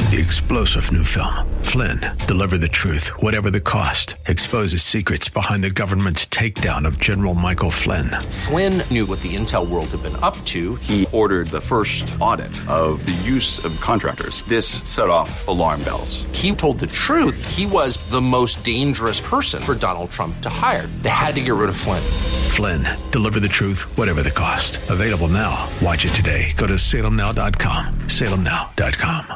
The explosive new film, Flynn, deliver the truth, whatever the cost, exposes secrets behind the government's takedown of General Michael Flynn. Flynn knew what the intel world had been up to. He ordered the first audit of the use of contractors. This set off alarm bells. He told the truth. He was the most dangerous person for Donald Trump to hire. They had to get rid of Flynn. Flynn, deliver the truth, whatever the cost. Available now. Watch it today. Go to salemnow.com. salemnow.com.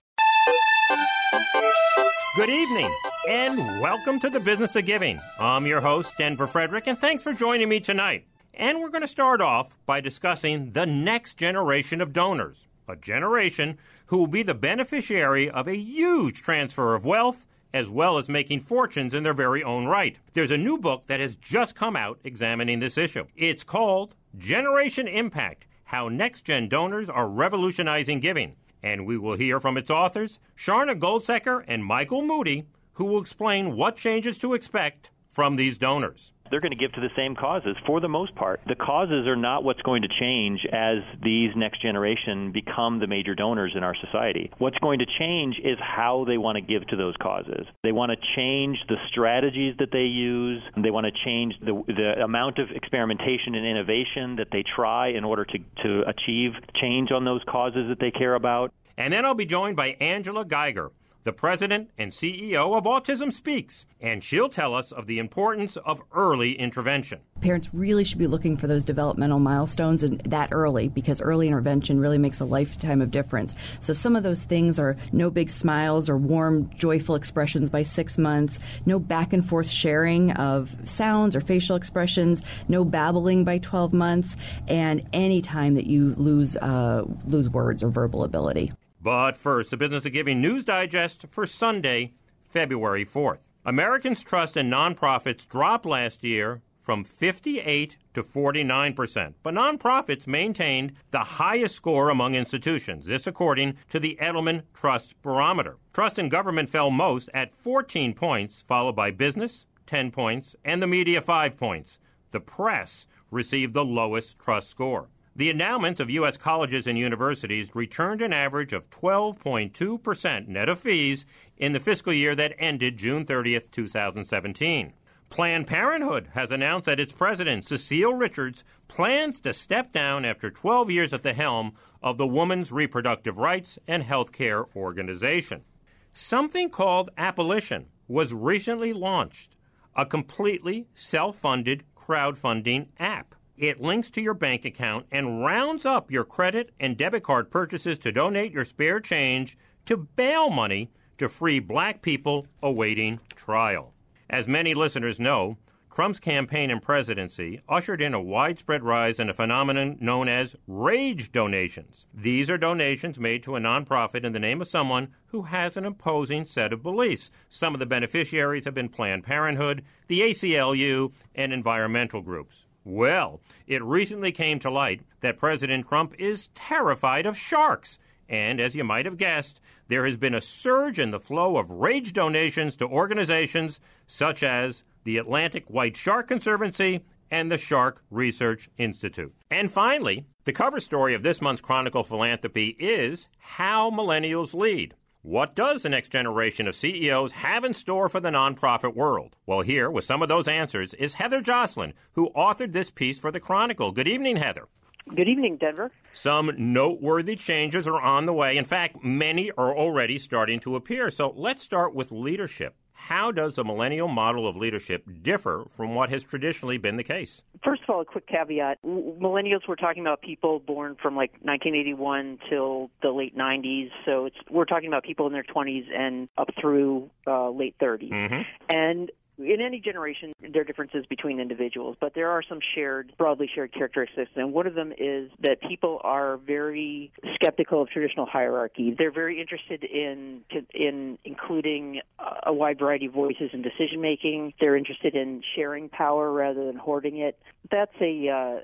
Good evening, and welcome to the Business of Giving. I'm your host, Denver Frederick, and thanks for joining me tonight. And we're going to start off by discussing the next generation of donors, a generation who will be the beneficiary of a huge transfer of wealth, as well as making fortunes in their very own right. There's a new book that has just come out examining this issue. It's called Generation Impact: How Next-Gen Donors Are Revolutionizing Giving. And we will hear from its authors, Sharna Goldsecker and Michael Moody, who will explain what changes to expect from these donors. They're going to give to the same causes for the most part. The causes are not what's going to change as these next generation become the major donors in our society. What's going to change is how they want to give to those causes. They want to change the strategies that they use. They want to change the amount of experimentation and innovation that they try in order to achieve change on those causes that they care about. And then I'll be joined by Angela Geiger, the president and CEO of Autism Speaks, and she'll tell us of the importance of early intervention. Parents really should be looking for those developmental milestones and that early, because early intervention really makes a lifetime of difference. So some of those things are no big smiles or warm, joyful expressions by 6 months, no back and forth sharing of sounds or facial expressions, no babbling by 12 months, and any time that you lose words or verbal ability. But first, the Business of Giving News Digest for Sunday, February 4th. Americans' trust in nonprofits dropped last year from 58 to 49%, but nonprofits maintained the highest score among institutions. This according to the Edelman Trust Barometer. Trust in government fell most at 14 points, followed by business, 10 points, and the media, 5 points. The press received the lowest trust score. The endowments of U.S. colleges and universities returned an average of 12.2% net of fees in the fiscal year that ended June 30th, 2017. Planned Parenthood has announced that its president, Cecile Richards, plans to step down after 12 years at the helm of the Women's Reproductive Rights and Health Care Organization. Something called Appalachian was recently launched, a completely self-funded crowdfunding app. It links to your bank account and rounds up your credit and debit card purchases to donate your spare change to bail money to free black people awaiting trial. As many listeners know, Trump's campaign and presidency ushered in a widespread rise in a phenomenon known as rage donations. These are donations made to a nonprofit in the name of someone who has an opposing set of beliefs. Some of the beneficiaries have been Planned Parenthood, the ACLU, and environmental groups. Well, it recently came to light that President Trump is terrified of sharks. And as you might have guessed, there has been a surge in the flow of rage donations to organizations such as the Atlantic White Shark Conservancy and the Shark Research Institute. And finally, the cover story of this month's Chronicle Philanthropy is How Millennials Lead. What does the next generation of CEOs have in store for the nonprofit world? Well, here with some of those answers is Heather Jocelyn, who authored this piece for the Chronicle. Good evening, Heather. Good evening, Denver. Some noteworthy changes are on the way. In fact, many are already starting to appear. So let's start with leadership. How does the millennial model of leadership differ from what has traditionally been the case? First of all, a quick caveat. Millennials, we're talking about people born from like 1981 till the late 90s. So we're talking about people in their 20s and up through late 30s. Mm-hmm. And in any generation, there are differences between individuals, but there are some broadly shared characteristics. And one of them is that people are very skeptical of traditional hierarchy. They're very interested in including a wide variety of voices in decision-making. They're interested in sharing power rather than hoarding it. That's and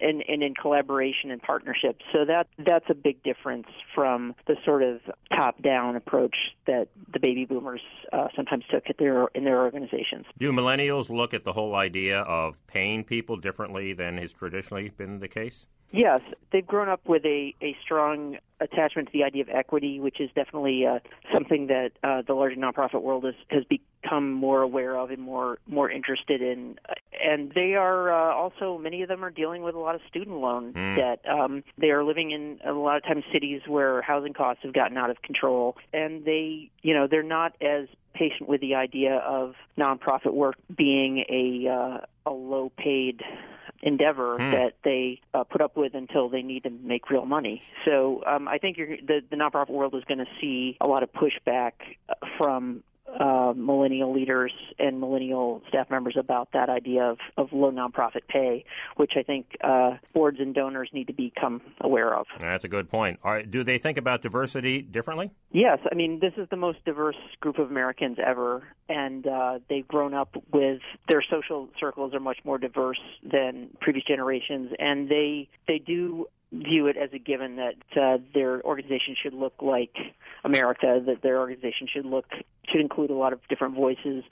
in collaboration and partnership. So that's a big difference from the sort of top-down approach that the baby boomers sometimes took in their organizations. Do millennials look at the whole idea of paying people differently than has traditionally been the case? Yes, they've grown up with a strong attachment to the idea of equity, which is definitely something that the larger nonprofit world has become more aware of and more interested in. And they are also, many of them are dealing with a lot of student loan debt. They are living in a lot of times cities where housing costs have gotten out of control, and they're not as patient with the idea of nonprofit work being a low-paid endeavor that they put up with until they need to make real money. So I think the nonprofit world is going to see a lot of pushback from millennial leaders and millennial staff members about that idea of low nonprofit pay, which I think boards and donors need to become aware of. That's a good point. All right, do they think about diversity differently? Yes. I mean, this is the most diverse group of Americans ever, and they've grown up with their social circles are much more diverse than previous generations, and they do view it as a given that their organization should look like America, that their organization should include a lot of different voices.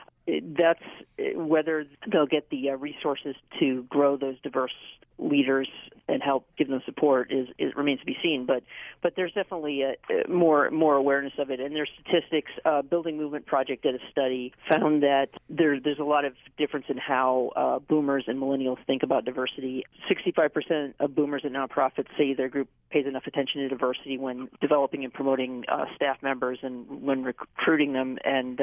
That's whether they'll get the resources to grow those diverse leaders and help give them support is remains to be seen. But there's definitely more awareness of it. And there's statistics. Building Movement Project did a study, found that there's a lot of difference in how boomers and millennials think about diversity. 65% of boomers and nonprofits say their group pays enough attention to diversity when developing and promoting staff members and when recruiting them, and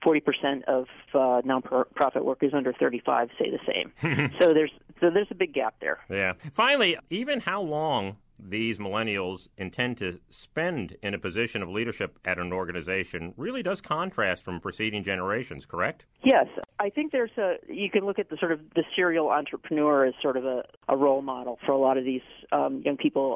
40% of nonprofit workers under 35 say the same. So there's a big gap there. Yeah. Finally, even how long these millennials intend to spend in a position of leadership at an organization really does contrast from preceding generations, correct? Yes. I think you can look at the sort of the serial entrepreneur as sort of a role model for a lot of these young people.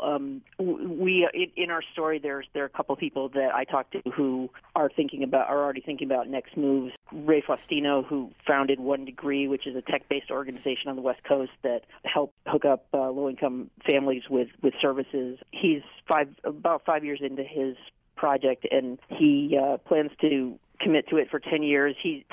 In our story, there are a couple of people that I talked to who are already thinking about next moves. Ray Faustino, who founded One Degree, which is a tech-based organization on the West Coast that helped hook up low-income families with services. He's about 5 years into his project, and he plans to commit to it for 10 years. He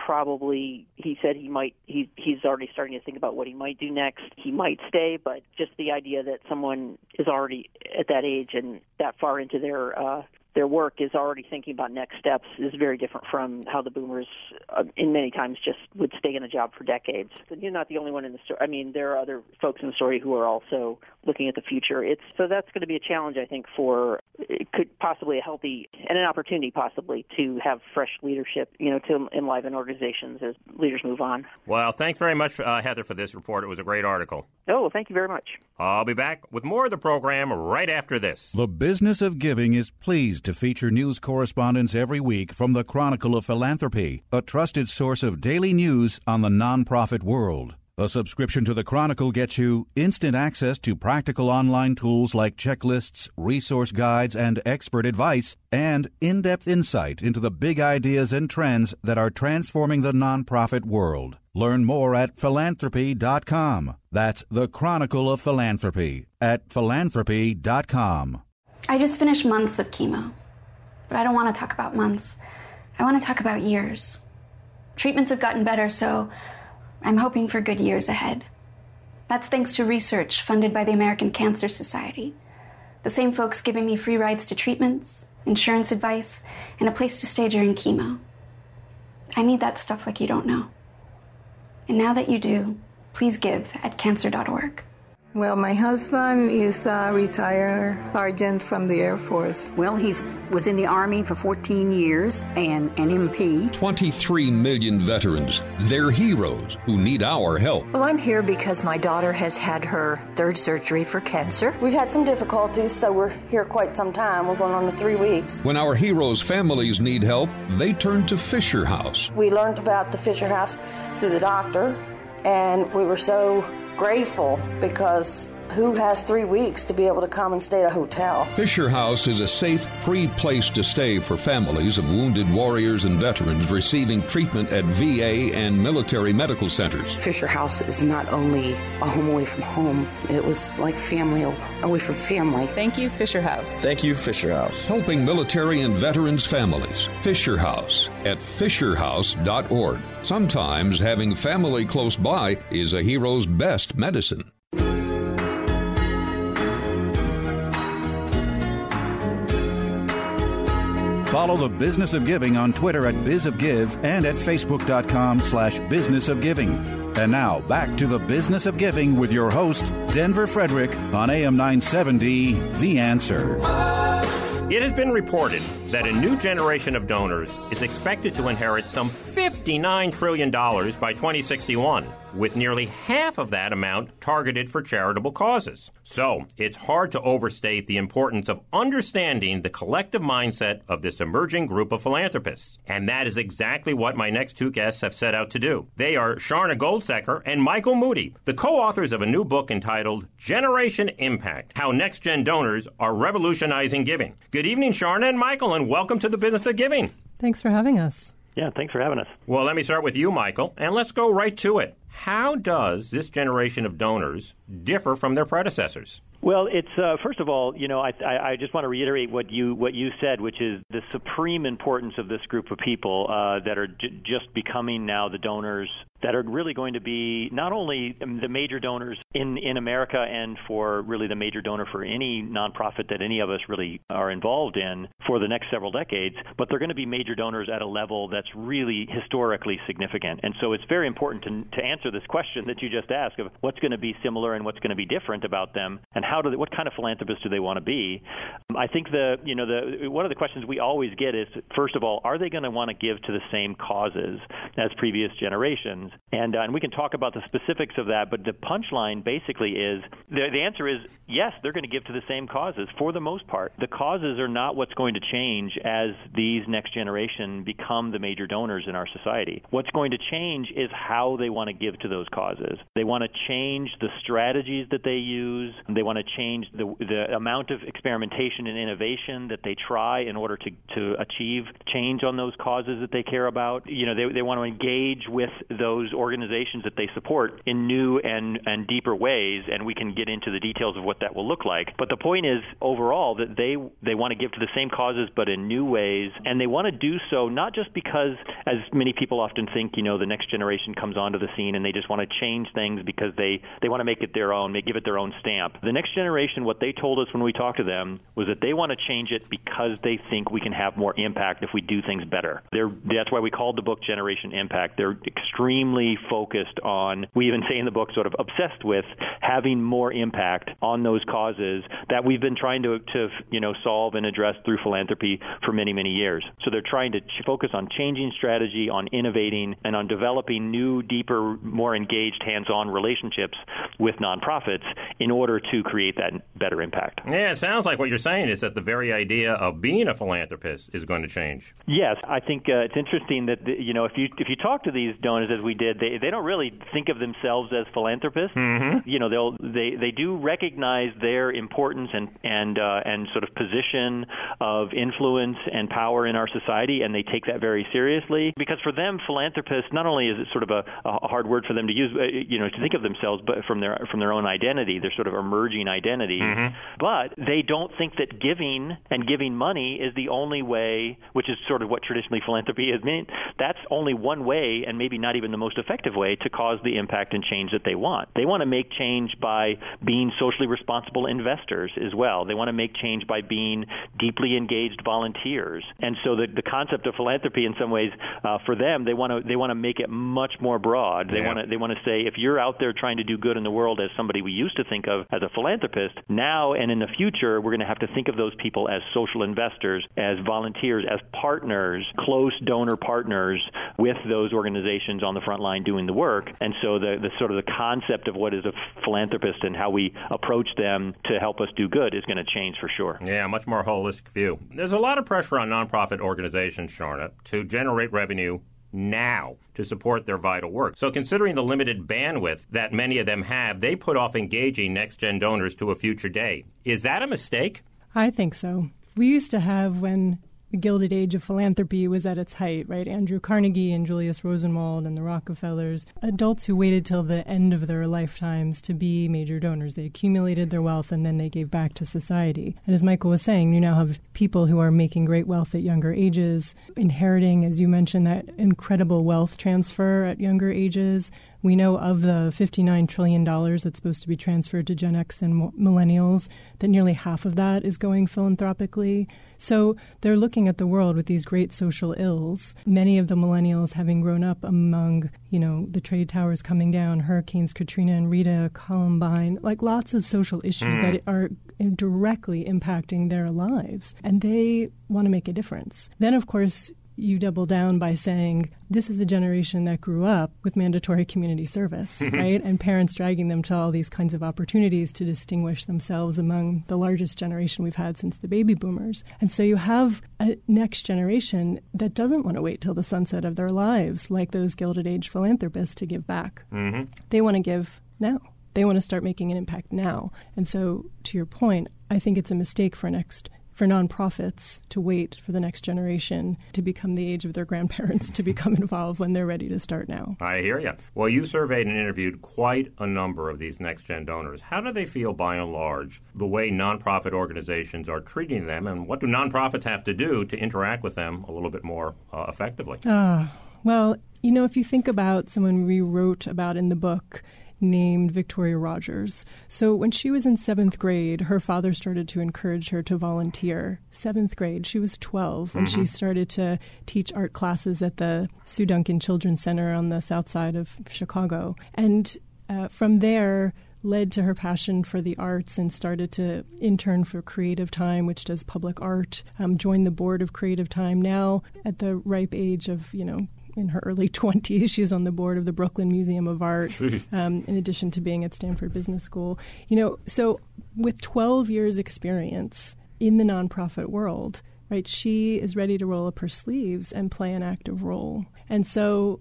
said he's already starting to think about what he might do next. He might stay, but just the idea that someone is already at that age and that far into their work is already thinking about next steps is very different from how the boomers, in many times, just would stay in a job for decades. But you're not the only one in the story. I mean, there are other folks in the story who are also looking at the future. So that's going to be a challenge, I think, it could possibly a healthy and an opportunity possibly to have fresh leadership, to enliven organizations as leaders move on. Well, thanks very much, Heather, for this report. It was a great article. Oh, well, thank you very much. I'll be back with more of the program right after this. The Business of Giving is pleased to feature news correspondents every week from the Chronicle of Philanthropy, a trusted source of daily news on the nonprofit world. A subscription to the Chronicle gets you instant access to practical online tools like checklists, resource guides, and expert advice, and in-depth insight into the big ideas and trends that are transforming the nonprofit world. Learn more at philanthropy.com. That's the Chronicle of Philanthropy at philanthropy.com. I just finished months of chemo, but I don't want to talk about months. I want to talk about years. Treatments have gotten better, so I'm hoping for good years ahead. That's thanks to research funded by the American Cancer Society. The same folks giving me free rides to treatments, insurance advice, and a place to stay during chemo. I need that stuff like you don't know. And now that you do, please give at cancer.org. Well, my husband is a retired sergeant from the Air Force. Well, he was in the Army for 14 years and an MP. 23 million veterans. They're heroes who need our help. Well, I'm here because my daughter has had her third surgery for cancer. We've had some difficulties, so we're here quite some time. We're going on to 3 weeks. When our heroes' families need help, they turn to Fisher House. We learned about the Fisher House through the doctor, and we were so grateful because who has 3 weeks to be able to come and stay at a hotel? Fisher House is a safe, free place to stay for families of wounded warriors and veterans receiving treatment at VA and military medical centers. Fisher House is not only a home away from home, it was like family away from family. Thank you, Fisher House. Thank you, Fisher House. Helping military and veterans' families. Fisher House at fisherhouse.org. Sometimes having family close by is a hero's best medicine. Follow the Business of Giving on Twitter at BizOfGive and at Facebook.com/BusinessOfGiving. And now back to the Business of Giving with your host, Denver Frederick, on AM 970, The Answer. It has been reported that a new generation of donors is expected to inherit some $59 trillion by 2061, with nearly half of that amount targeted for charitable causes. So, it's hard to overstate the importance of understanding the collective mindset of this emerging group of philanthropists. And that is exactly what my next two guests have set out to do. They are Sharna Goldsecker and Michael Moody, the co-authors of a new book entitled Generation Impact: How Next Gen Donors Are Revolutionizing Giving. Good evening, Sharna and Michael, and welcome to the Business of Giving. Thanks for having us. Yeah, thanks for having us. Well, let me start with you, Michael, and let's go right to it. How does this generation of donors differ from their predecessors? Well, it's first of all, I just want to reiterate what you said, which is the supreme importance of this group of people that are just becoming now the donors that are really going to be not only the major donors in America and for really the major donor for any nonprofit that any of us really are involved in for the next several decades, but they're going to be major donors at a level that's really historically significant. And so it's very important to answer this question that you just asked of what's going to be similar and what's going to be different about them, and what kind of philanthropists do they want to be. I think one of the questions we always get is, first of all, are they going to want to give to the same causes as previous generations? And we can talk about the specifics of that, but the punchline basically is, the answer is yes, they're going to give to the same causes for the most part. The causes are not what's going to change as these next generation become the major donors in our society. What's going to change is how they want to give to those causes. They want to change the strategies that they use. They want to change the amount of experimentation and innovation that they try in order to achieve change on those causes that they care about. They want to engage with those organizations that they support in new and deeper ways, and we can get into the details of what that will look like. But the point is, overall, that they want to give to the same causes but in new ways, and they want to do so not just because, as many people often think, the next generation comes onto the scene and they just want to change things because they want to make it their own, they give it their own stamp. The next generation, what they told us when we talked to them was that they want to change it because they think we can have more impact if we do things better. That's why we called the book Generation Impact. They're extremely focused on, we even say in the book, sort of obsessed with having more impact on those causes that we've been trying to solve and address through philanthropy for many, many years. So they're trying to focus on changing strategy, on innovating, and on developing new, deeper, more engaged, hands-on relationships with nonprofits in order to create that better impact. Yeah, it sounds like what you're saying is that the very idea of being a philanthropist is going to change. Yes, I think it's interesting that if you talk to these donors as we did, they don't really think of themselves as philanthropists. Mm-hmm. They do recognize their importance and sort of position of influence and power in our society, and they take that very seriously, because for them, philanthropists, not only is it sort of a hard word for them to use, to think of themselves, but from their own identity, their sort of emerging identity. Mm-hmm. But they don't think that giving and giving money is the only way, which is sort of what traditionally philanthropy has meant. That's only one way, and maybe not even the most effective way, to cause the impact and change that they want. They want to make change by being socially responsible investors as well. They want to make change by being deeply engaged volunteers. And so the concept of philanthropy, in some ways, for them, they want to make it much more broad. They want to say, if you're out there trying to do good in the world as somebody we used to think of as a philanthropist, now and in the future, we're going to have to think of those people as social investors, as volunteers, as partners, close donor partners with those organizations on the front line doing the work. And so the sort of the concept of what is a philanthropist and how we approach them to help us do good is going to change for sure. Yeah, much more holistic view. There's a lot of pressure on nonprofit organizations, Sharna, to generate revenue now to support their vital work. So considering the limited bandwidth that many of them have, they put off engaging next-gen donors to a future day. Is that a mistake? I think so. We used to have, when the Gilded Age of philanthropy was at its height, right? Andrew Carnegie and Julius Rosenwald and the Rockefellers, adults who waited till the end of their lifetimes to be major donors. They accumulated their wealth and then they gave back to society. And as Michael was saying, you now have people who are making great wealth at younger ages, inheriting, as you mentioned, that incredible wealth transfer at younger ages. We know of the $59 trillion that's supposed to be transferred to Gen X and millennials, that nearly half of that is going philanthropically. So they're looking at the world with these great social ills. Many of the millennials having grown up among, the trade towers coming down, hurricanes Katrina and Rita, Columbine, like lots of social issues that are directly impacting their lives. And they want to make a difference. Then, of course, you double down by saying this is a generation that grew up with mandatory community service, right? And parents dragging them to all these kinds of opportunities to distinguish themselves among the largest generation we've had since the baby boomers. And so you have a next generation that doesn't want to wait till the sunset of their lives, like those Gilded Age philanthropists, to give back. They want to give now. They want to start making an impact now. And so, to your point, I think it's a mistake for nonprofits to wait for the next generation to become the age of their grandparents to become involved when they're ready to start now. I hear you. Well, you surveyed and interviewed quite a number of these next-gen donors. How do they feel, by and large, the way nonprofit organizations are treating them, and what do nonprofits have to do to interact with them a little bit more effectively? Well, if you think about someone we wrote about in the book, named Victoria Rogers. So when she was in 7th grade, her father started to encourage her to volunteer. 7th grade. She was 12 when she started to teach art classes at the Sue Duncan Children's Center on the south side of Chicago. And from there, led to her passion for the arts and started to intern for Creative Time, which does public art, joined the board of Creative Time. Now, at the ripe age of, in her early 20s, she's on the board of the Brooklyn Museum of Art, in addition to being at Stanford Business School. So with 12 years experience in the nonprofit world, right, she is ready to roll up her sleeves and play an active role. And so,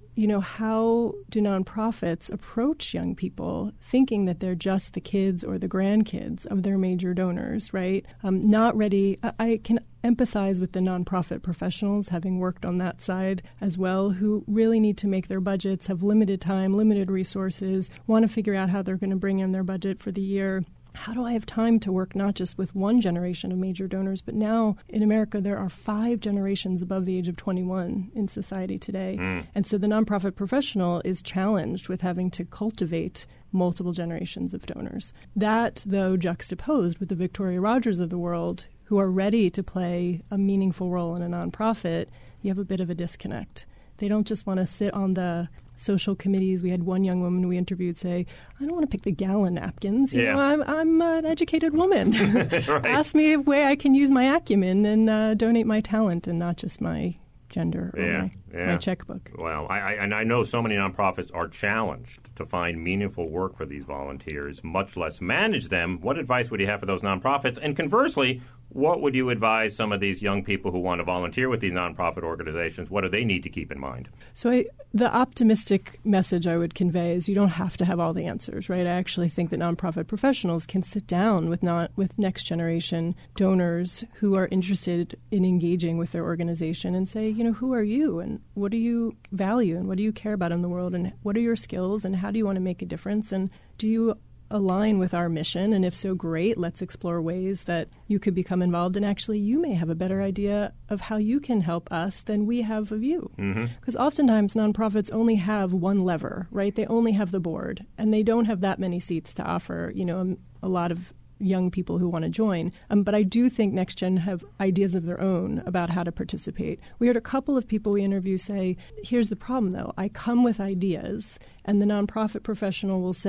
how do nonprofits approach young people thinking that they're just the kids or the grandkids of their major donors, right? Not ready. I can empathize with the nonprofit professionals, having worked on that side as well, who really need to make their budgets, have limited time, limited resources, want to figure out how they're going to bring in their budget for the year. How do I have time to work not just with one generation of major donors, but now in America there are 5 generations above the age of 21 in society today. And so the nonprofit professional is challenged with having to cultivate multiple generations of donors. That, though, juxtaposed with the Victoria Rogers of the world, who are ready to play a meaningful role in a nonprofit, you have a bit of a disconnect. They don't just want to sit on the social committees. We had one young woman we interviewed say, I don't want to pick the gallon napkins. I'm an educated woman. Right. Ask me a way I can use my acumen and donate my talent and not just my gender or my checkbook. Well, I know so many nonprofits are challenged to find meaningful work for these volunteers, much less manage them. What advice would you have for those nonprofits? And conversely, what would you advise some of these young people who want to volunteer with these nonprofit organizations? What do they need to keep in mind? So the optimistic message I would convey is you don't have to have all the answers, right? I actually think that nonprofit professionals can sit down with next generation donors who are interested in engaging with their organization and say, who are you and what do you value and what do you care about in the world and what are your skills and how do you want to make a difference and do you align with our mission? And if so, great, let's explore ways that you could become involved. And actually, you may have a better idea of how you can help us than we have of you. Because oftentimes nonprofits only have one lever, right? They only have the board, and they don't have that many seats to offer, a lot of young people who want to join. But I do think NextGen have ideas of their own about how to participate. We heard a couple of people we interviewed say, here's the problem, though. I come with ideas, and the nonprofit professional will say,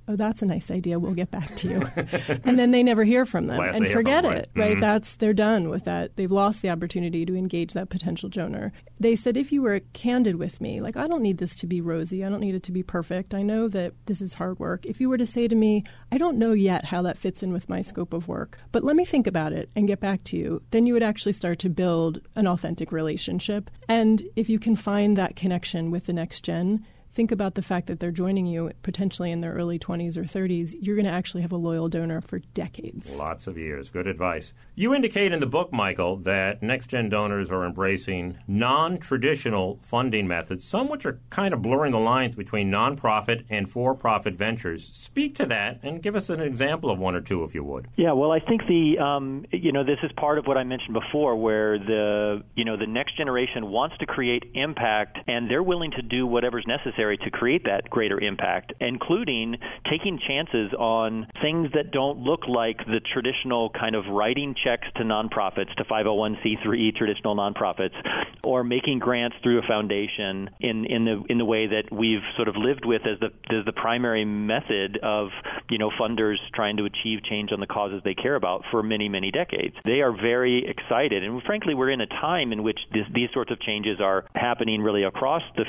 oh, that's a nice idea, we'll get back to you. And then they never hear from them and forget it, right? They're done with that. They've lost the opportunity to engage that potential donor. They said, if you were candid with me, like, I don't need this to be rosy, I don't need it to be perfect, I know that this is hard work. If you were to say to me, I don't know yet how that fits in with my scope of work, but let me think about it and get back to you, then you would actually start to build an authentic relationship. And if you can find that connection with the next gen, think about the fact that they're joining you potentially in their early 20s or 30s. You're going to actually have a loyal donor for decades. Lots of years. Good advice. You indicate in the book, Michael, that next-gen donors are embracing non-traditional funding methods, some which are kind of blurring the lines between nonprofit and for-profit ventures. Speak to that and give us an example of one or two, if you would. Yeah, well, I think this is part of what I mentioned before, where the next generation wants to create impact, and they're willing to do whatever's necessary to create that greater impact, including taking chances on things that don't look like the traditional kind of writing checks to nonprofits, to 501c3 traditional nonprofits, or making grants through a foundation in the way that we've sort of lived with as the primary method of funders trying to achieve change on the causes they care about for many, many decades. They are very excited, and frankly, we're in a time in which these sorts of changes are happening really across the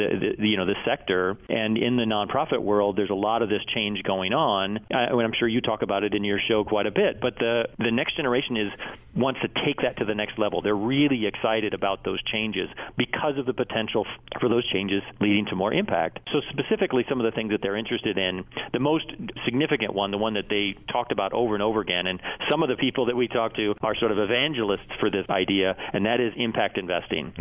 sector, and in the nonprofit world, there's a lot of this change going on. I'm sure you talk about it in your show quite a bit, but the next generation wants to take that to the next level. They're really excited about those changes because of the potential for those changes leading to more impact. So specifically, some of the things that they're interested in, the most significant one, the one that they talked about over and over again, and some of the people that we talk to are sort of evangelists for this idea, and that is impact investing.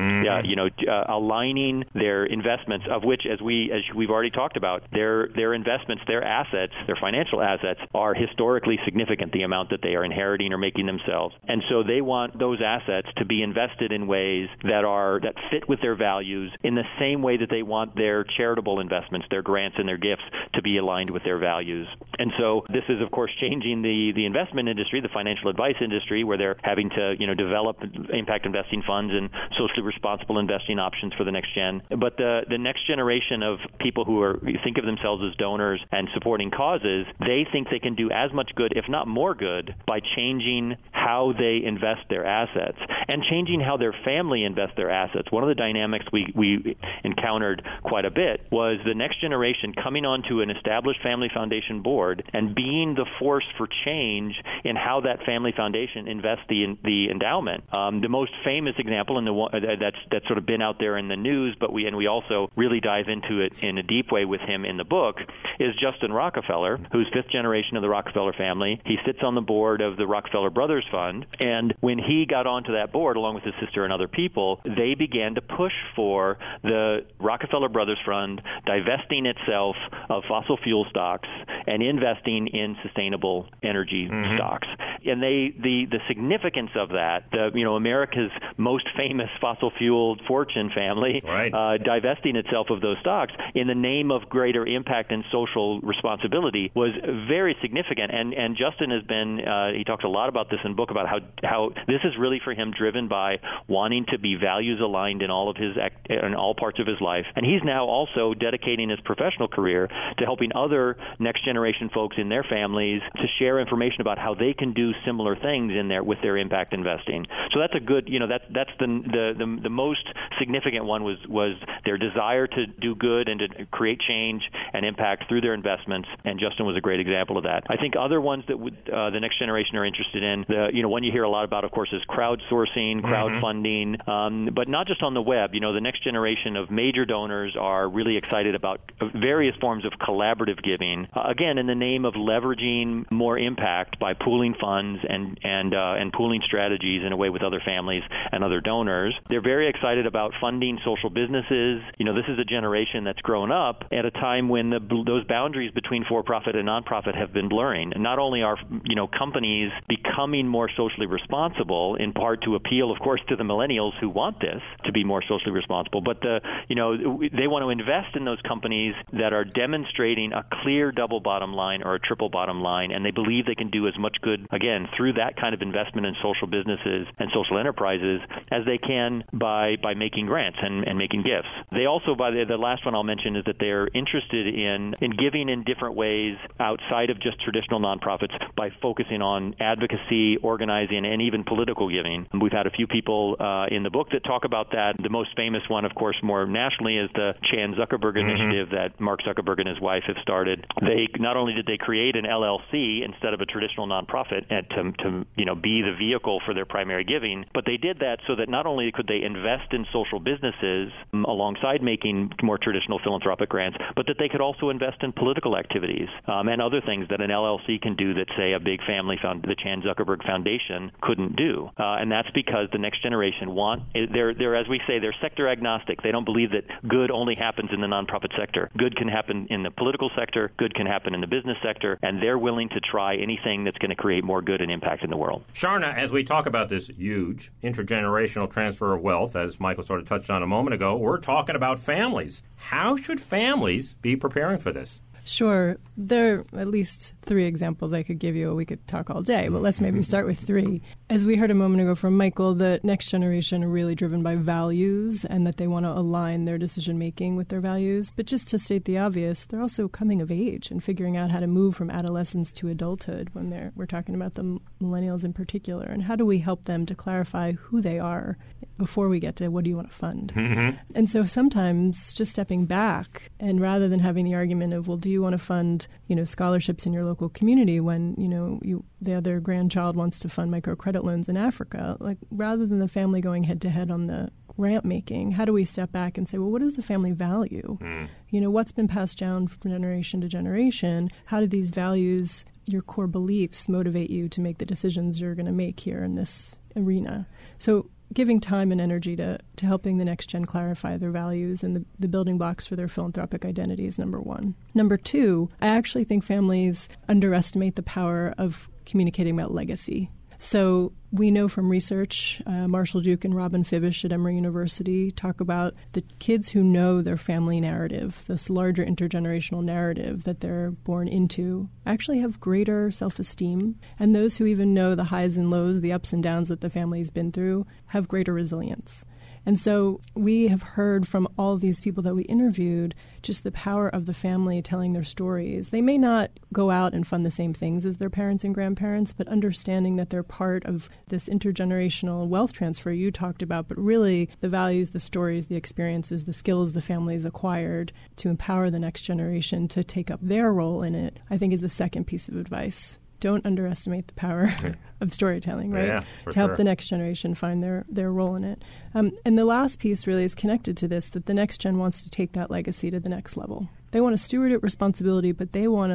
Aligning their investments, of which, as we've already talked about, their investments, their assets, their financial assets are historically significant, the amount that they are inheriting or making themselves. And so they want those assets to be invested in ways that fit with their values in the same way that they want their charitable investments, their grants and their gifts, to be aligned with their values. And so this is, of course, changing the investment industry, the financial advice industry, where they're having to develop impact investing funds and socially responsible investing options for the next gen. But the next generation of people who think of themselves as donors and supporting causes, they think they can do as much good, if not more good, by changing how they invest their assets and changing how their family invests their assets. One of the dynamics we encountered quite a bit was the next generation coming onto an established family foundation board and being the force for change in how that family foundation invests the endowment. The most famous example, and the one that's sort of been out there in the news, but we also really dive into it in a deep way with him in the book, is Justin Rockefeller, who's fifth generation of the Rockefeller family. He sits on the board of the Rockefeller Brothers Fund, and when he got onto that board, along with his sister and other people, they began to push for the Rockefeller Brothers Fund divesting itself of fossil fuel stocks and investing in sustainable energy stocks. And the significance of that, America's most famous fossil fuel fortune family, divesting itself of those stocks in the name of greater impact and social responsibility, was very significant. And Justin has been, he talks a lot about this in the book, about how this is really for him driven by wanting to be values aligned in all parts of his life. And he's now also dedicating his professional career to helping other next generation folks in their families to share information about how they can do similar things with their impact investing. So that's a good, that's the most significant one was their desire to do good and to create change and impact through their investments. And Justin was a great example of that. I think other ones that the next generation are interested in, one you hear a lot about, of course, is crowdsourcing, crowdfunding, but not just on the web. The next generation of major donors are really excited about various forms of collaborative giving, again, in the name of leveraging more impact by pooling funds and pooling strategies in a way with other families and other donors. They're very excited about funding social businesses. This is a generation that's grown up at a time when those boundaries between for-profit and nonprofit have been blurring. And not only are companies becoming more socially responsible, in part to appeal, of course, to the millennials who want this to be more socially responsible, responsible. But they want to invest in those companies that are demonstrating a clear double bottom line or a triple bottom line, and they believe they can do as much good, again, through that kind of investment in social businesses and social enterprises as they can by making grants and making gifts. They also, the last one I'll mention is that they're interested in giving in different ways outside of just traditional nonprofits by focusing on advocacy, organizing, and even political giving. We've had a few people in the book that talk about that. The most famous one, of course, more nationally is the Chan Zuckerberg initiative that Mark Zuckerberg and his wife have started. They not only did they create an LLC instead of a traditional nonprofit to be the vehicle for their primary giving, but they did that so that not only could they invest in social businesses alongside making more traditional philanthropic grants, but that they could also invest in political activities and other things that an LLC can do that, say, a big family the Chan Zuckerberg Foundation couldn't do. And that's because the next generation they're, as we say, they're sector agnostic. They don't believe that good only happens in the nonprofit sector. Good can happen in the political sector. Good can happen in the business sector. And they're willing to try anything that's going to create more good and impact in the world. Sharna, as we talk about this huge intergenerational transfer of wealth, as Michael sort of touched on a moment ago, we're talking about families. How should families be preparing for this? Sure. There are at least 3 examples I could give you. We could talk all day, but let's maybe start with 3. As we heard a moment ago from Michael, the next generation are really driven by values and that they want to align their decision-making with their values. But just to state the obvious, they're also coming of age and figuring out how to move from adolescence to adulthood when we're talking about the millennials in particular. And how do we help them to clarify who they are before we get to what do you want to fund? And so sometimes just stepping back and rather than having the argument of, well, do you want to fund, scholarships in your local community when, the other grandchild wants to fund microcredit loans in Africa, like rather than the family going head to head on the grant making, how do we step back and say, well, what does the family value? What's been passed down from generation to generation? How do these values, your core beliefs, motivate you to make the decisions you're going to make here in this arena? So giving time and energy to helping the next gen clarify their values and the building blocks for their philanthropic identity is number 1. Number 2, I actually think families underestimate the power of communicating about legacy. So we know from research, Marshall Duke and Robin Fibish at Emory University talk about the kids who know their family narrative, this larger intergenerational narrative that they're born into, actually have greater self-esteem. And those who even know the highs and lows, the ups and downs that the family's been through, have greater resilience. And so we have heard from all of these people that we interviewed just the power of the family telling their stories. They may not go out and fund the same things as their parents and grandparents, but understanding that they're part of this intergenerational wealth transfer you talked about, but really the values, the stories, the experiences, the skills the family's acquired to empower the next generation to take up their role in it, I think is the second piece of advice. Don't underestimate the power of storytelling, right? Yeah, to help the next generation find their role in it. And the last piece really is connected to this, that the next gen wants to take that legacy to the next level. They want to steward it responsibly, but they want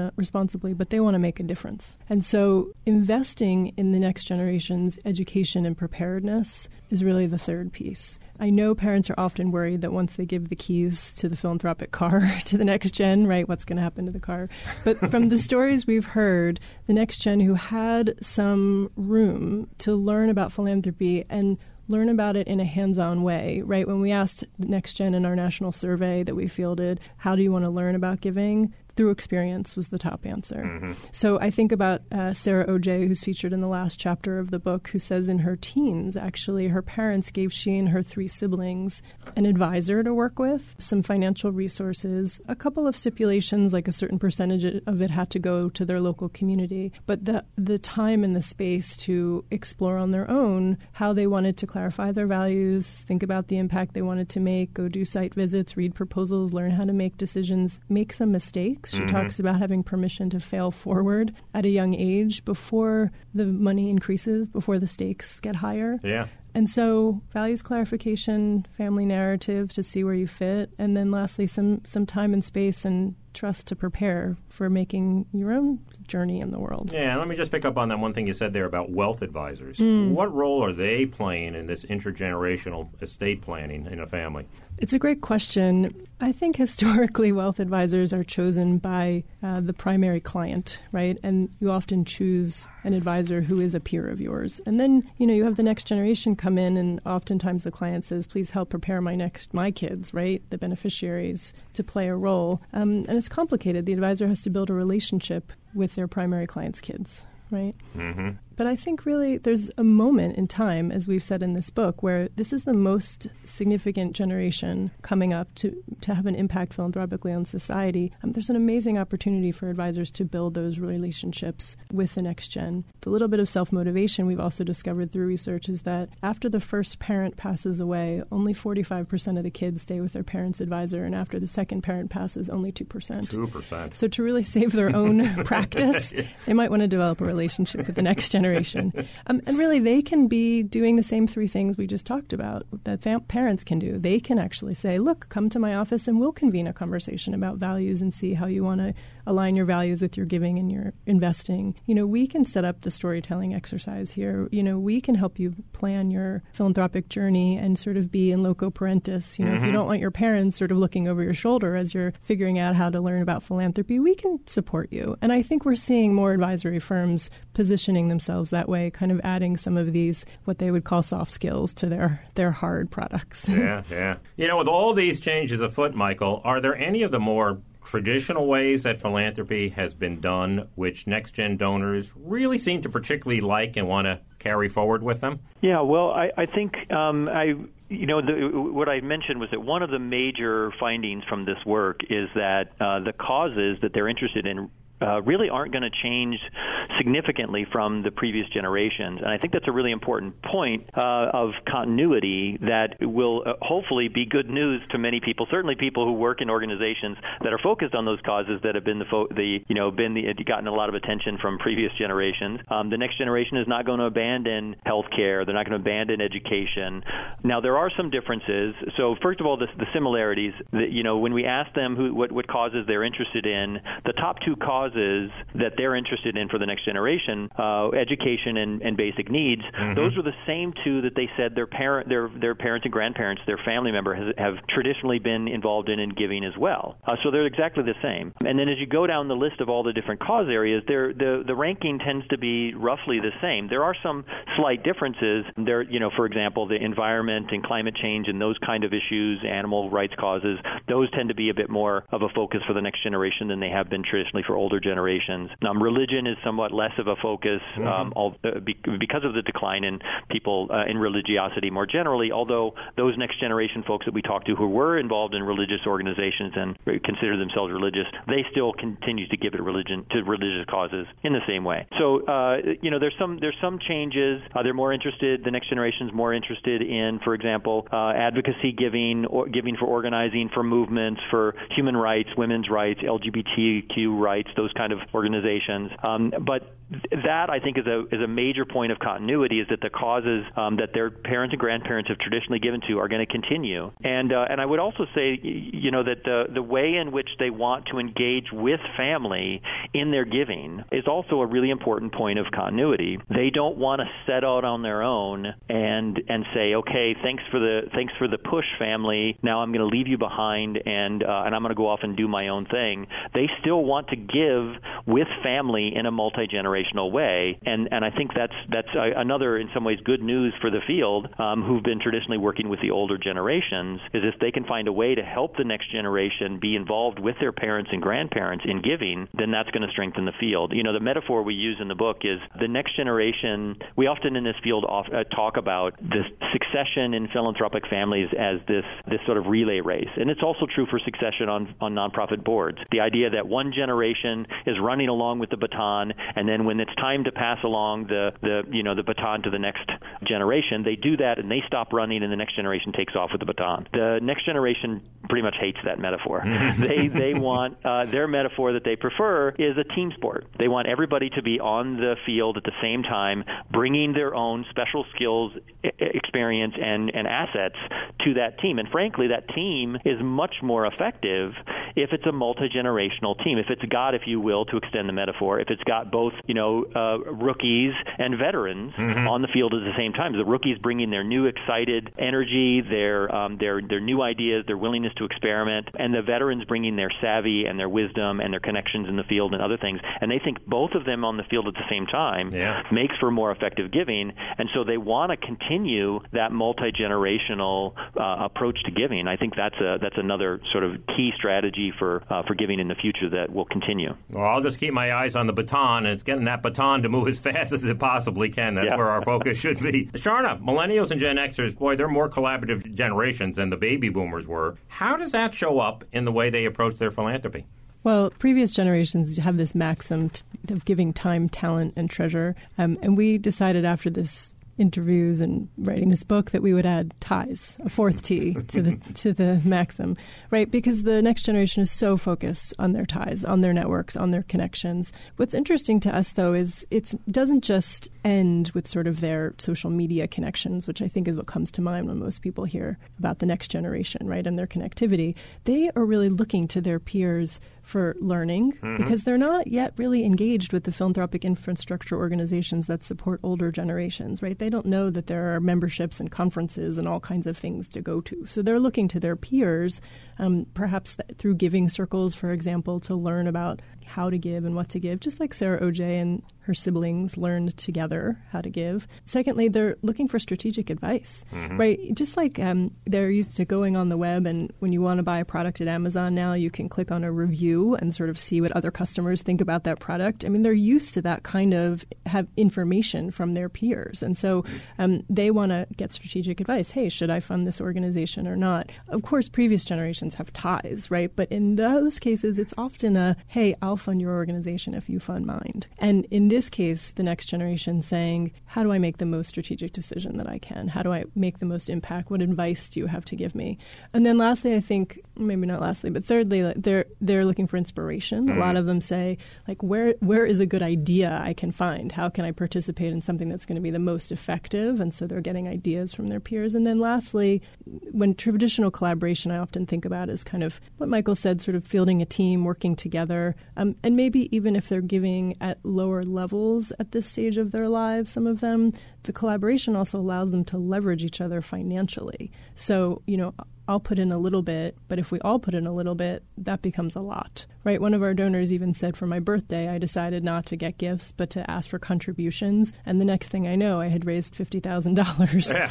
to make a difference. And so investing in the next generation's education and preparedness is really the third piece. I know parents are often worried that once they give the keys to the philanthropic car to the next gen, right, what's going to happen to the car? But from the stories we've heard, the next gen who had some room to learn about philanthropy and learn about it in a hands-on way, right? When we asked the next gen in our national survey that we fielded, how do you want to learn about giving? Through experience was the top answer. So I think about Sarah O.J., who's featured in the last chapter of the book, who says in her teens, actually, her parents gave she and her 3 siblings an advisor to work with, some financial resources, a couple of stipulations, like a certain percentage of it had to go to their local community, but the time and the space to explore on their own how they wanted to clarify their values, think about the impact they wanted to make, go do site visits, read proposals, learn how to make decisions, make some mistakes. She talks about having permission to fail forward at a young age before the money increases, before the stakes get higher. Yeah. And so values clarification, family narrative to see where you fit, and then lastly, some time and space and trust to prepare for making your own journey in the world. Yeah, let me just pick up on that one thing you said there about wealth advisors. What role are they playing in this intergenerational estate planning in a family? It's a great question. I think historically wealth advisors are chosen by the primary client, right? And you often choose an advisor who is a peer of yours. And then, you have the next generation come in, and oftentimes the client says, please help prepare my kids, right? The beneficiaries to play a role. And it's complicated. The advisor has to build a relationship with their primary client's kids, right? Mm-hmm. But I think really there's a moment in time, as we've said in this book, where this is the most significant generation coming up to have an impact philanthropically on society. There's an amazing opportunity for advisors to build those relationships with the next gen. The little bit of self-motivation we've also discovered through research is that after the first parent passes away, only 45% of the kids stay with their parent's advisor, and after the second parent passes, only 2%. 2%. So to really save their own practice, they might want to develop a relationship with the next generation. And really, they can be doing the same three things we just talked about that parents can do. They can actually say, look, come to my office and we'll convene a conversation about values and see how you want to align your values with your giving and your investing. We can set up the storytelling exercise here. We can help you plan your philanthropic journey and sort of be in loco parentis. If you don't want your parents sort of looking over your shoulder as you're figuring out how to learn about philanthropy, we can support you. And I think we're seeing more advisory firms positioning themselves that way, kind of adding some of these, what they would call soft skills to their hard products. Yeah. With all these changes afoot, Michael, are there any of the more traditional ways that philanthropy has been done which next-gen donors really seem to particularly like and want to carry forward with them? Yeah, well, I think what I mentioned was that one of the major findings from this work is that the causes that they're interested in really aren't going to change significantly from the previous generations. And I think that's a really important point of continuity that will hopefully be good news to many people, certainly people who work in organizations that are focused on those causes that have been gotten a lot of attention from previous generations. The next generation is not going to abandon healthcare. They're not going to abandon education. Now, there are some differences. So first of all, the similarities, when we ask them what causes they're interested in, the top two causes that they're interested in for the next generation, education and basic needs, those were the same two that they said their parents and grandparents, their family members have traditionally been involved in giving as well. So they're exactly the same. And then as you go down the list of all the different cause areas, the ranking tends to be roughly the same. There are some slight differences. For example, the environment and climate change and those kind of issues, animal rights causes, those tend to be a bit more of a focus for the next generation than they have been traditionally for older generations. Religion is somewhat less of a focus because of the decline in people in religiosity more generally, although those next generation folks that we talked to who were involved in religious organizations and consider themselves religious, they still continue to give it religious causes in the same way. So, there's some changes. They're more interested, the next generation's more interested in, for example, advocacy giving, or giving for organizing, for movements, for human rights, women's rights, LGBTQ rights, those kind of organizations. But that, I think, is a major point of continuity, is that the causes that their parents and grandparents have traditionally given to are going to continue. And I would also say, that the way in which they want to engage with family in their giving is also a really important point of continuity. They don't want to set out on their own and say, okay, thanks for the push, family. Now I'm going to leave you behind and I'm going to go off and do my own thing. They still want to give with family in a multi-generational way, and I think that's another, in some ways, good news for the field who've been traditionally working with the older generations, is if they can find a way to help the next generation be involved with their parents and grandparents in giving, then that's going to strengthen the field. The metaphor we use in the book is the next generation. We often in this field talk about the succession in philanthropic families as this sort of relay race, and it's also true for succession on nonprofit boards. The idea that one generation is running along with the baton, and then when it's time to pass along the baton to the next generation, they do that and they stop running, and the next generation takes off with the baton. The next generation pretty much hates that metaphor. They want their metaphor that they prefer is a team sport. They want everybody to be on the field at the same time, bringing their own special skills, experience, and assets to that team. And frankly, that team is much more effective if it's a multi-generational team, if it's got, if you will, to extend the metaphor, if it's got both, rookies and veterans on the field at the same time. The rookies bringing their new excited energy, their new ideas, their willingness to experiment, and the veterans bringing their savvy and their wisdom and their connections in the field and other things. And they think both of them on the field at the same time makes for more effective giving. And so they want to continue that multi-generational approach to giving. I think that's another sort of key strategy for giving in the future that will continue. Well, I'll just keep my eyes on the baton, and it's getting that baton to move as fast as it possibly can. That's where our focus should be. Sharna, millennials and Gen Xers, boy, they're more collaborative generations than the baby boomers were. How does that show up in the way they approach their philanthropy? Well, previous generations have this maxim of giving time, talent, and treasure. And we decided after this interviews and writing this book that we would add ties, a fourth T to the maxim, right? Because the next generation is so focused on their ties, on their networks, on their connections. What's interesting to us, though, is it doesn't just end with sort of their social media connections, which I think is what comes to mind when most people hear about the next generation, right, and their connectivity. They are really looking to their peers for learning because they're not yet really engaged with the philanthropic infrastructure organizations that support older generations, right? They don't know that there are memberships and conferences and all kinds of things to go to. So they're looking to their peers, perhaps through giving circles, for example, to learn about how to give and what to give, just like Sarah O.J. and her siblings learned together how to give. Secondly, they're looking for strategic advice, right? Just like they're used to going on the web, and when you want to buy a product at Amazon now, you can click on a review and sort of see what other customers think about that product. I mean, they're used to that kind of have information from their peers. And so they want to get strategic advice. Hey, should I fund this organization or not? Of course, previous generations have ties, right? But in those cases, it's often a, hey, I'll fund your organization if you fund mine. And in this case, the next generation saying, how do I make the most strategic decision that I can? How do I make the most impact? What advice do you have to give me? And then lastly, I think, maybe not lastly, but thirdly, they're looking for inspiration. A lot of them say, like, where is a good idea I can find? How can I participate in something that's going to be the most effective? And so they're getting ideas from their peers. And then lastly, when traditional collaboration I often think about is kind of what Michael said, sort of fielding a team, working together. And maybe even if they're giving at lower levels at this stage of their lives, some of them, the collaboration also allows them to leverage each other financially. So, I'll put in a little bit, but if we all put in a little bit, that becomes a lot, right? One of our donors even said for my birthday, I decided not to get gifts, but to ask for contributions. And the next thing I know, I had raised $50,000. Yeah.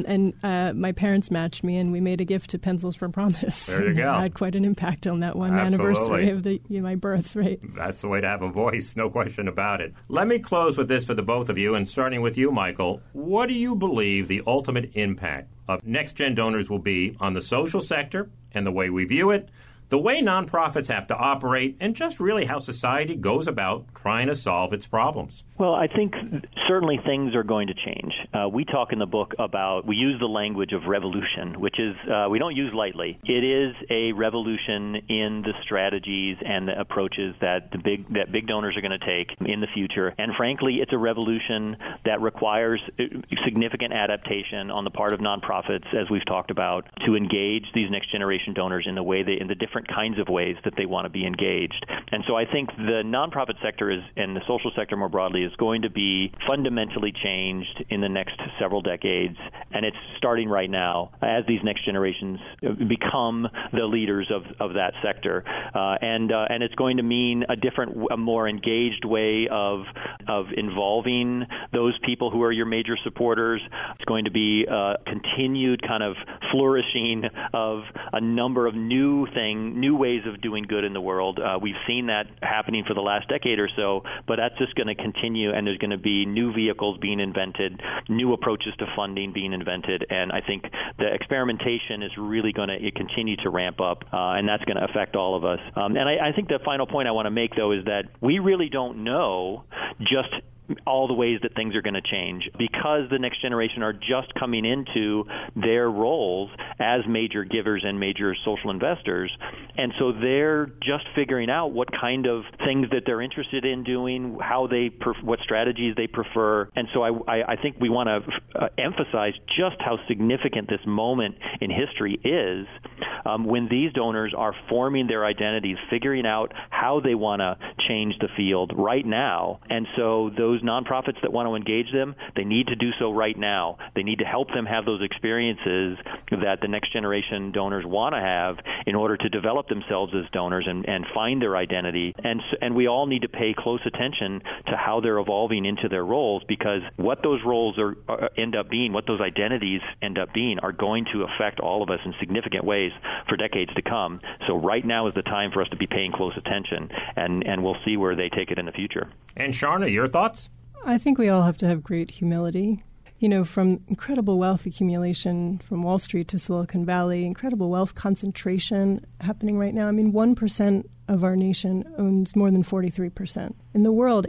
And my parents matched me, and we made a gift to Pencils for Promise. There you go. It had quite an impact on that one anniversary of my birth, right? That's the way to have a voice, no question about it. Let me close with this for the both of you, and starting with you, Michael. What do you believe the ultimate impact of next-gen donors will be on the social sector and the way we view it, the way nonprofits have to operate, and just really how society goes about trying to solve its problems? Well, I think certainly things are going to change. We talk in the book about, we use the language of revolution, which is, we don't use lightly. It is a revolution in the strategies and the approaches that big donors are going to take in the future. And frankly, it's a revolution that requires significant adaptation on the part of nonprofits, as we've talked about, to engage these next generation donors in the different kinds of ways that they want to be engaged. And so I think the nonprofit sector and the social sector more broadly is going to be fundamentally changed in the next several decades, and it's starting right now as these next generations become the leaders of that sector. And it's going to mean a more engaged way of involving those people who are your major supporters. It's going to be continued kind of flourishing of a number of new ways of doing good in the world. We've seen that happening for the last decade or so, but that's just going to continue, and there's going to be new vehicles being invented, new approaches to funding being invented, and I think the experimentation is really going to continue to ramp up, and that's going to affect all of us. And I think the final point I want to make, though, is that we really don't know just all the ways that things are going to change because the next generation are just coming into their roles as major givers and major social investors. And so they're just figuring out what kind of things that they're interested in doing, what strategies they prefer. And so I think we want to emphasize just how significant this moment in history is when these donors are forming their identities, figuring out how they want to change the field right now. And so those nonprofits that want to engage them, they need to do so right now. They need to help them have those experiences that the next generation donors want to have in order to develop themselves as donors and find their identity. And we all need to pay close attention to how they're evolving into their roles, because what those roles end up being, what those identities end up being, are going to affect all of us in significant ways for decades to come. So right now is the time for us to be paying close attention, and we'll see where they take it in the future. And Sharna, your thoughts? I think we all have to have great humility. You know, from incredible wealth accumulation from Wall Street to Silicon Valley, incredible wealth concentration happening right now. I mean, 1% of our nation owns more than 43%. In the world,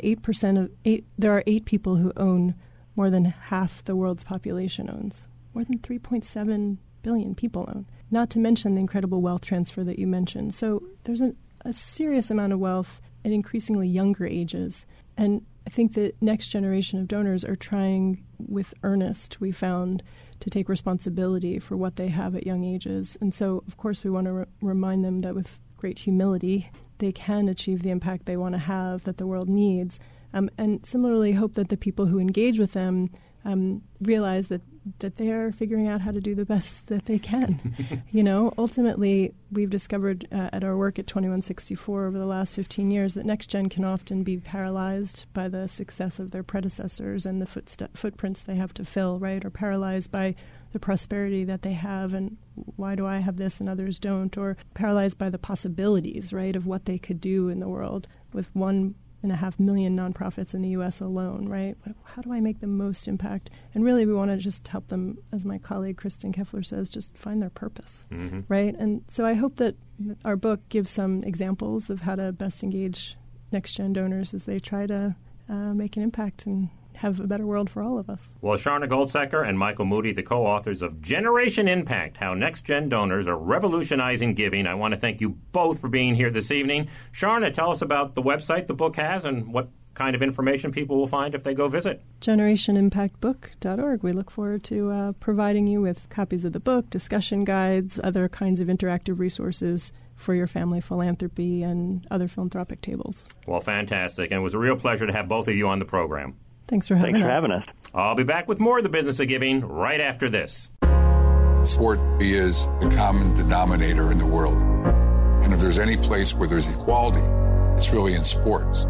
there are 8 people who own more than half the world's population owns. More than 3.7 billion people own. Not to mention the incredible wealth transfer that you mentioned. So there's a serious amount of wealth at increasingly younger ages. And I think the next generation of donors are trying with earnest, we found, to take responsibility for what they have at young ages. And so, of course, we want to remind them that with great humility, they can achieve the impact they want to have that the world needs. And similarly, hope that the people who engage with them realize that they are figuring out how to do the best that they can. You know, ultimately, we've discovered at our work at 2164 over the last 15 years that Next Gen can often be paralyzed by the success of their predecessors and the footprints they have to fill, right? Or paralyzed by the prosperity that they have and why do I have this and others don't? Or paralyzed by the possibilities, right, of what they could do in the world with 1.5 million nonprofits in the U.S. alone, right? How do I make the most impact? And really, we want to just help them, as my colleague Kristen Keffler says, just find their purpose, right? And so I hope that our book gives some examples of how to best engage next-gen donors as they try to make an impact and have a better world for all of us. Well, Sharna Goldseker and Michael Moody, the co-authors of Generation Impact, How Next-Gen Donors Are Revolutionizing Giving. I want to thank you both for being here this evening. Sharna, tell us about the website the book has and what kind of information people will find if they go visit. GenerationImpactBook.org. We look forward to providing you with copies of the book, discussion guides, other kinds of interactive resources for your family philanthropy and other philanthropic tables. Well, fantastic. And it was a real pleasure to have both of you on the program. Thanks for having us. I'll be back with more of The Business of Giving right after this. Sport is the common denominator in the world. And if there's any place where there's equality, it's really in sports.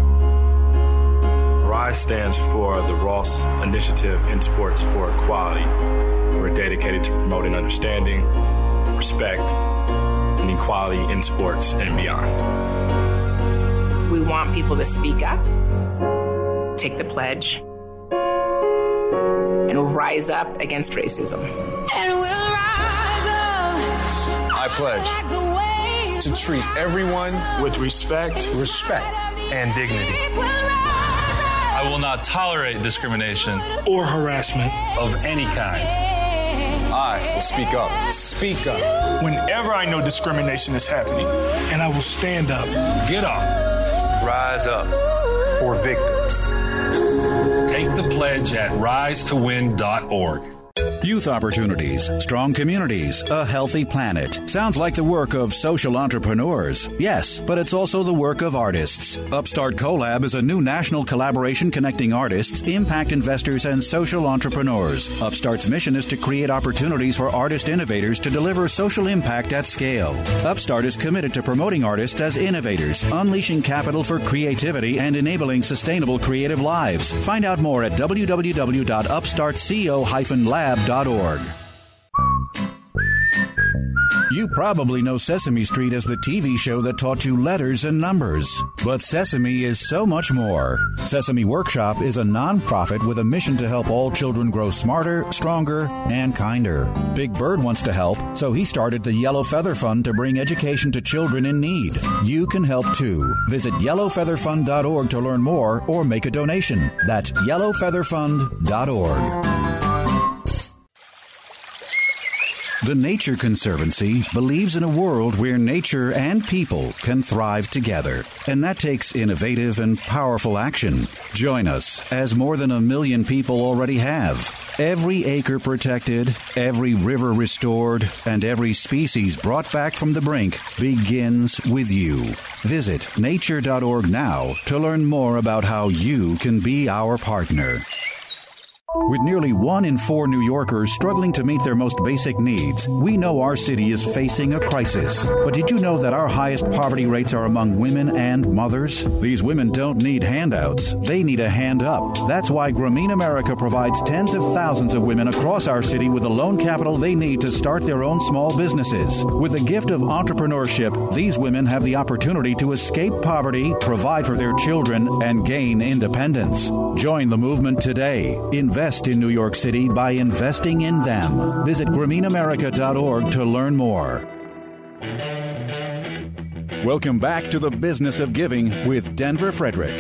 RISE stands for the Ross Initiative in Sports for Equality. We're dedicated to promoting understanding, respect, and equality in sports and beyond. We want people to speak up, take the pledge, and rise up against racism. And we'll rise up. I pledge to treat everyone with respect, and dignity. I will not tolerate discrimination or harassment of any kind. I will speak up. Speak up whenever I know discrimination is happening, and I will stand up. Get up. Rise up for victims. Take the pledge at risetowin.org. Youth opportunities, strong communities, a healthy planet. Sounds like the work of social entrepreneurs. Yes, but it's also the work of artists. Upstart Collab is a new national collaboration connecting artists, impact investors, and social entrepreneurs. Upstart's mission is to create opportunities for artist innovators to deliver social impact at scale. Upstart is committed to promoting artists as innovators, unleashing capital for creativity, and enabling sustainable creative lives. Find out more at www.upstartco-lab.org. You probably know Sesame Street as the TV show that taught you letters and numbers. But Sesame is so much more. Sesame Workshop is a nonprofit with a mission to help all children grow smarter, stronger, and kinder. Big Bird wants to help, so he started the Yellow Feather Fund to bring education to children in need. You can help too. Visit yellowfeatherfund.org to learn more or make a donation. That's yellowfeatherfund.org. The Nature Conservancy believes in a world where nature and people can thrive together, and that takes innovative and powerful action. Join us, as more than 1 million people already have. Every acre protected, every river restored, and every species brought back from the brink begins with you. Visit nature.org now to learn more about how you can be our partner. With nearly 1 in 4 New Yorkers struggling to meet their most basic needs, we know our city is facing a crisis. But did you know that our highest poverty rates are among women and mothers? These women don't need handouts. They need a hand up. That's why Grameen America provides tens of thousands of women across our city with the loan capital they need to start their own small businesses. With the gift of entrepreneurship, these women have the opportunity to escape poverty, provide for their children, and gain independence. Join the movement today. Invest in New York City by investing in them. Visit GrameenAmerica.org to learn more. Welcome back to the Business of Giving with Denver Frederick.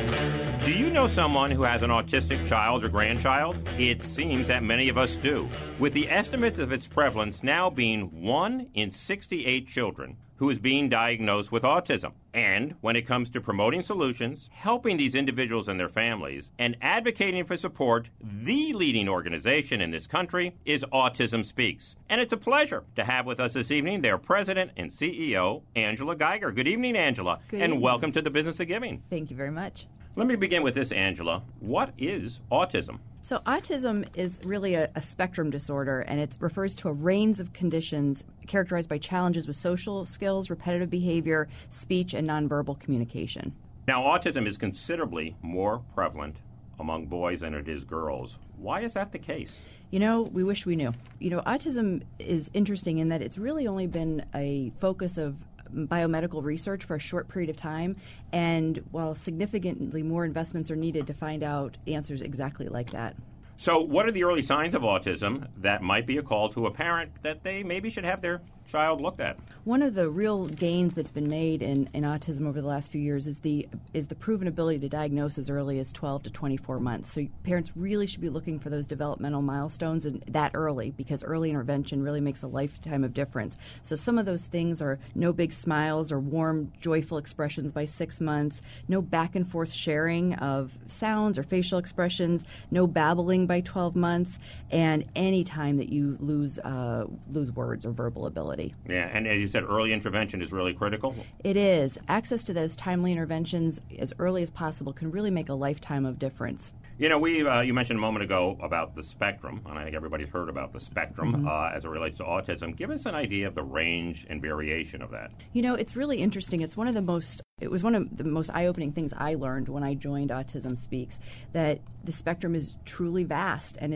Do you know someone who has an autistic child or grandchild? It seems that many of us do, with the estimates of its prevalence now being 1 in 68 children who is being diagnosed with autism. And when it comes to promoting solutions, helping these individuals and their families, and advocating for support, the leading organization in this country is Autism Speaks. And it's a pleasure to have with us this evening their president and CEO, Angela Geiger. Good evening, Angela. Good and evening. Welcome to the Business of Giving. Thank you very much. Let me begin with this, Angela. What is autism? So autism is really a spectrum disorder, and it refers to a range of conditions characterized by challenges with social skills, repetitive behavior, speech, and nonverbal communication. Now, autism is considerably more prevalent among boys than it is girls. Why is that the case? You know, we wish we knew. You know, autism is interesting in that it's really only been a focus of biomedical research for a short period of time, and while significantly more investments are needed to find out answers exactly like that. So what are the early signs of autism that might be a call to a parent that they maybe should have their child looked at? One of the real gains that's been made in autism over the last few years is the proven ability to diagnose as early as 12 to 24 months. So parents really should be looking for those developmental milestones and that early, because early intervention really makes a lifetime of difference. So some of those things are no big smiles or warm, joyful expressions by 6 months, no back and forth sharing of sounds or facial expressions, no babbling by 12 months, and any time that you lose words or verbal ability. Yeah, and as you said, early intervention is really critical. It is. Access to those timely interventions as early as possible can really make a lifetime of difference. You know, you mentioned a moment ago about the spectrum, and I think everybody's heard about the spectrum as it relates to autism. Give us an idea of the range and variation of that. You know, it's really interesting. It was one of the most eye-opening things I learned when I joined Autism Speaks, that the spectrum is truly vast, and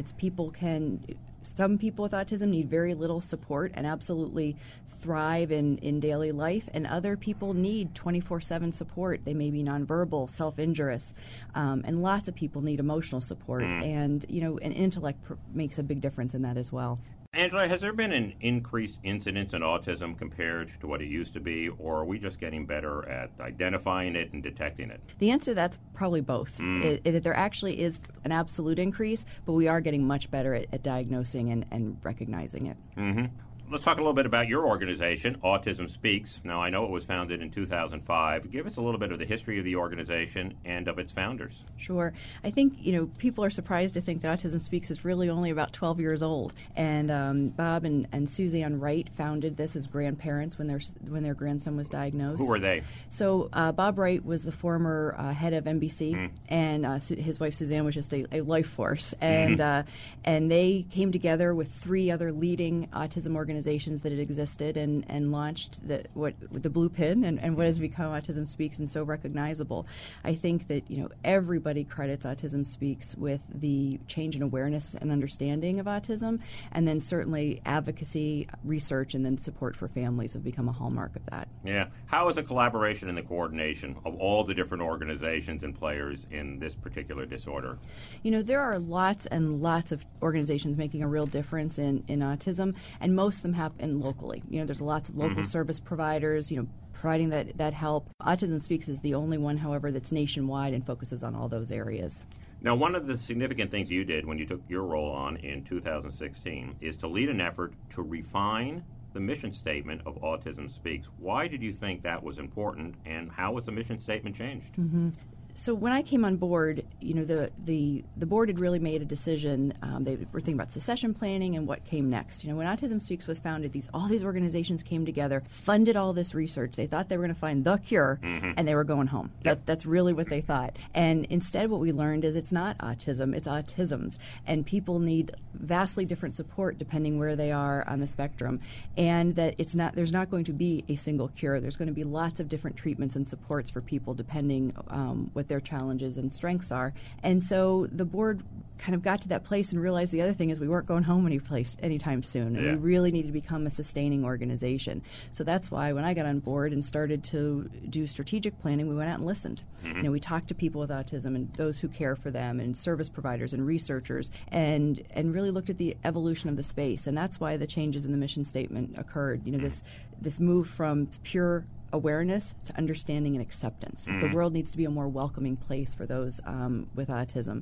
some people with autism need very little support and absolutely thrive in daily life, and other people need 24/7 support. They may be nonverbal, self-injurious, and lots of people need emotional support. And, you know, and intellect makes a big difference in that as well. Angela, has there been an increased incidence in autism compared to what it used to be, or are we just getting better at identifying it and detecting it? The answer to that's probably both. There actually is an absolute increase, but we are getting much better at diagnosing and recognizing it. Mm-hmm. Let's talk a little bit about your organization, Autism Speaks. Now, I know it was founded in 2005. Give us a little bit of the history of the organization and of its founders. Sure. I think, you know, people are surprised to think that Autism Speaks is really only about 12 years old. And Bob and Suzanne Wright founded this as grandparents when their grandson was diagnosed. Who were they? So Bob Wright was the former head of NBC, and his wife Suzanne was just a life force. And they came together with 3 other leading autism organizations that had existed and launched the Blue Pin and what has become Autism Speaks, and so recognizable. I think that, you know, everybody credits Autism Speaks with the change in awareness and understanding of autism, and then certainly advocacy, research, and then support for families have become a hallmark of that. Yeah. How is the collaboration and the coordination of all the different organizations and players in this particular disorder? You know, there are lots and lots of organizations making a real difference in autism, and most of them happen locally. You know, there's lots of local service providers, you know, providing that help. Autism Speaks is the only one, however, that's nationwide and focuses on all those areas. Now, one of the significant things you did when you took your role on in 2016 is to lead an effort to refine the mission statement of Autism Speaks. Why did you think that was important, and how was the mission statement changed? Mm-hmm. So when I came on board, the board had really made a decision. They were thinking about succession planning and what came next. When Autism Speaks was founded, all these organizations came together, funded all this research. They thought they were going to find the cure, and they were going home. Yep. That's really what they thought. And instead, what we learned is it's not autism; it's autisms, and people need vastly different support depending where they are on the spectrum. And that there's not going to be a single cure. There's going to be lots of different treatments and supports for people depending what their challenges and strengths are. And so the board kind of got to that place and realized the other thing is we weren't going home anytime soon. And we really needed to become a sustaining organization. So that's why when I got on board and started to do strategic planning, we went out and listened. We talked to people with autism and those who care for them and service providers and researchers and really looked at the evolution of the space. And that's why the changes in the mission statement occurred. This move from pure awareness to understanding and acceptance. The world needs to be a more welcoming place for those with autism.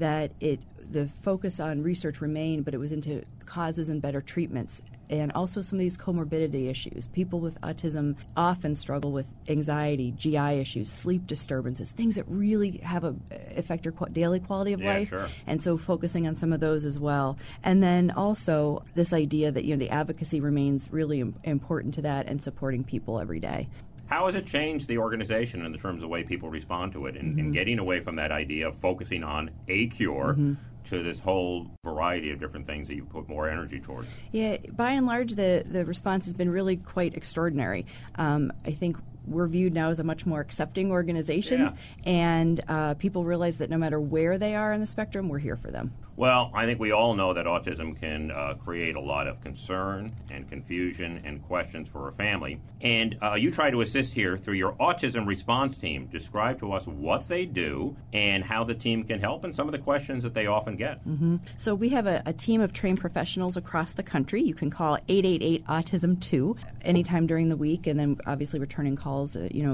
The focus on research remained, but it was into causes and better treatments. And also some of these comorbidity issues. People with autism often struggle with anxiety, GI issues, sleep disturbances, things that really affect your daily quality of life. Sure. And so focusing on some of those as well. And then also this idea that the advocacy remains really important to that and supporting people every day. How has it changed the organization in terms of the way people respond to it and getting away from that idea of focusing on a cure to this whole variety of different things that you put more energy towards? Yeah, by and large, the response has been really quite extraordinary. I think we're viewed now as a much more accepting organization, and people realize that no matter where they are on the spectrum, we're here for them. Well, I think we all know that autism can create a lot of concern and confusion and questions for a family. And you try to assist here through your autism response team. Describe to us what they do and how the team can help and some of the questions that they often get. So we have a team of trained professionals across the country. You can call 888-AUTISM-2 anytime during the week, and then obviously returning calls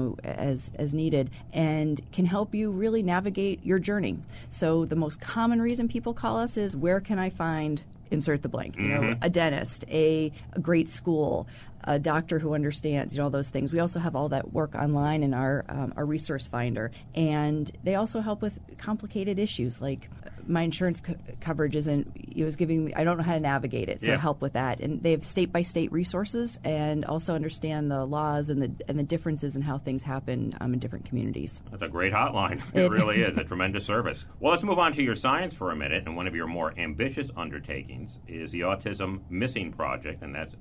as needed, and can help you really navigate your journey. So the most common reason people call us is, where can I find insert the blank, a dentist, a great school, a doctor who understands, all those things. We also have all that work online in our resource finder, and they also help with complicated issues like my insurance coverage isn't, giving me, I don't know how to navigate it, so help with that. And they have state-by-state resources and also understand the laws and the differences in how things happen in different communities. That's a great hotline. It really is a tremendous service. Well, let's move on to your science for a minute, and one of your more ambitious undertakings is the Autism Missing Project, and that's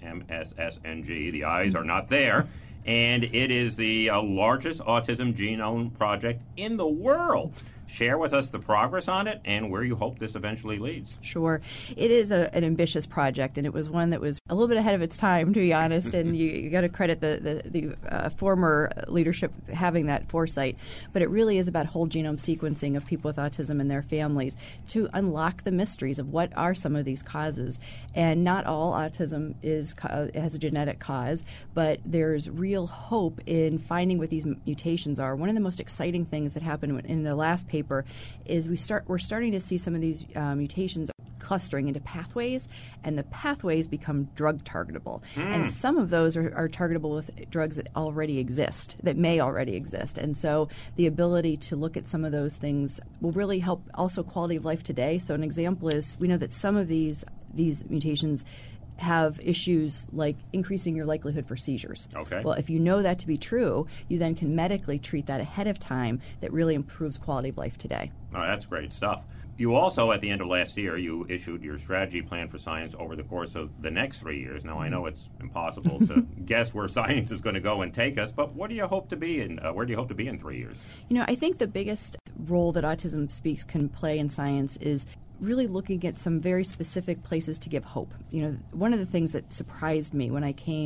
MSSNG. The eyes are not there. And it is the largest autism genome project in the world. Share with us the progress on it and where you hope this eventually leads. Sure. It is an ambitious project, and it was one that was a little bit ahead of its time, to be honest, and you got to credit the former leadership having that foresight. But it really is about whole genome sequencing of people with autism and their families to unlock the mysteries of what are some of these causes. And not all autism has a genetic cause, but there's real hope in finding what these mutations are. One of the most exciting things that happened in the last paper is we're starting to see some of these mutations clustering into pathways, and the pathways become drug targetable. And some of those are targetable with drugs that already exist, that may already exist. And so the ability to look at some of those things will really help also quality of life today. So an example is, we know that some of these mutations have issues like increasing your likelihood for seizures. Okay. Well, if you know that to be true, you then can medically treat that ahead of time. That really improves quality of life today. Oh, that's great stuff. You also, at the end of last year, you issued your strategy plan for science over the course of the next 3 years. Now, I know it's impossible to guess where science is going to go and take us, but what do you hope to be in? Where do you hope to be in 3 years? I think the biggest role that Autism Speaks can play in science is really looking at some very specific places to give hope. One of the things that surprised me when I came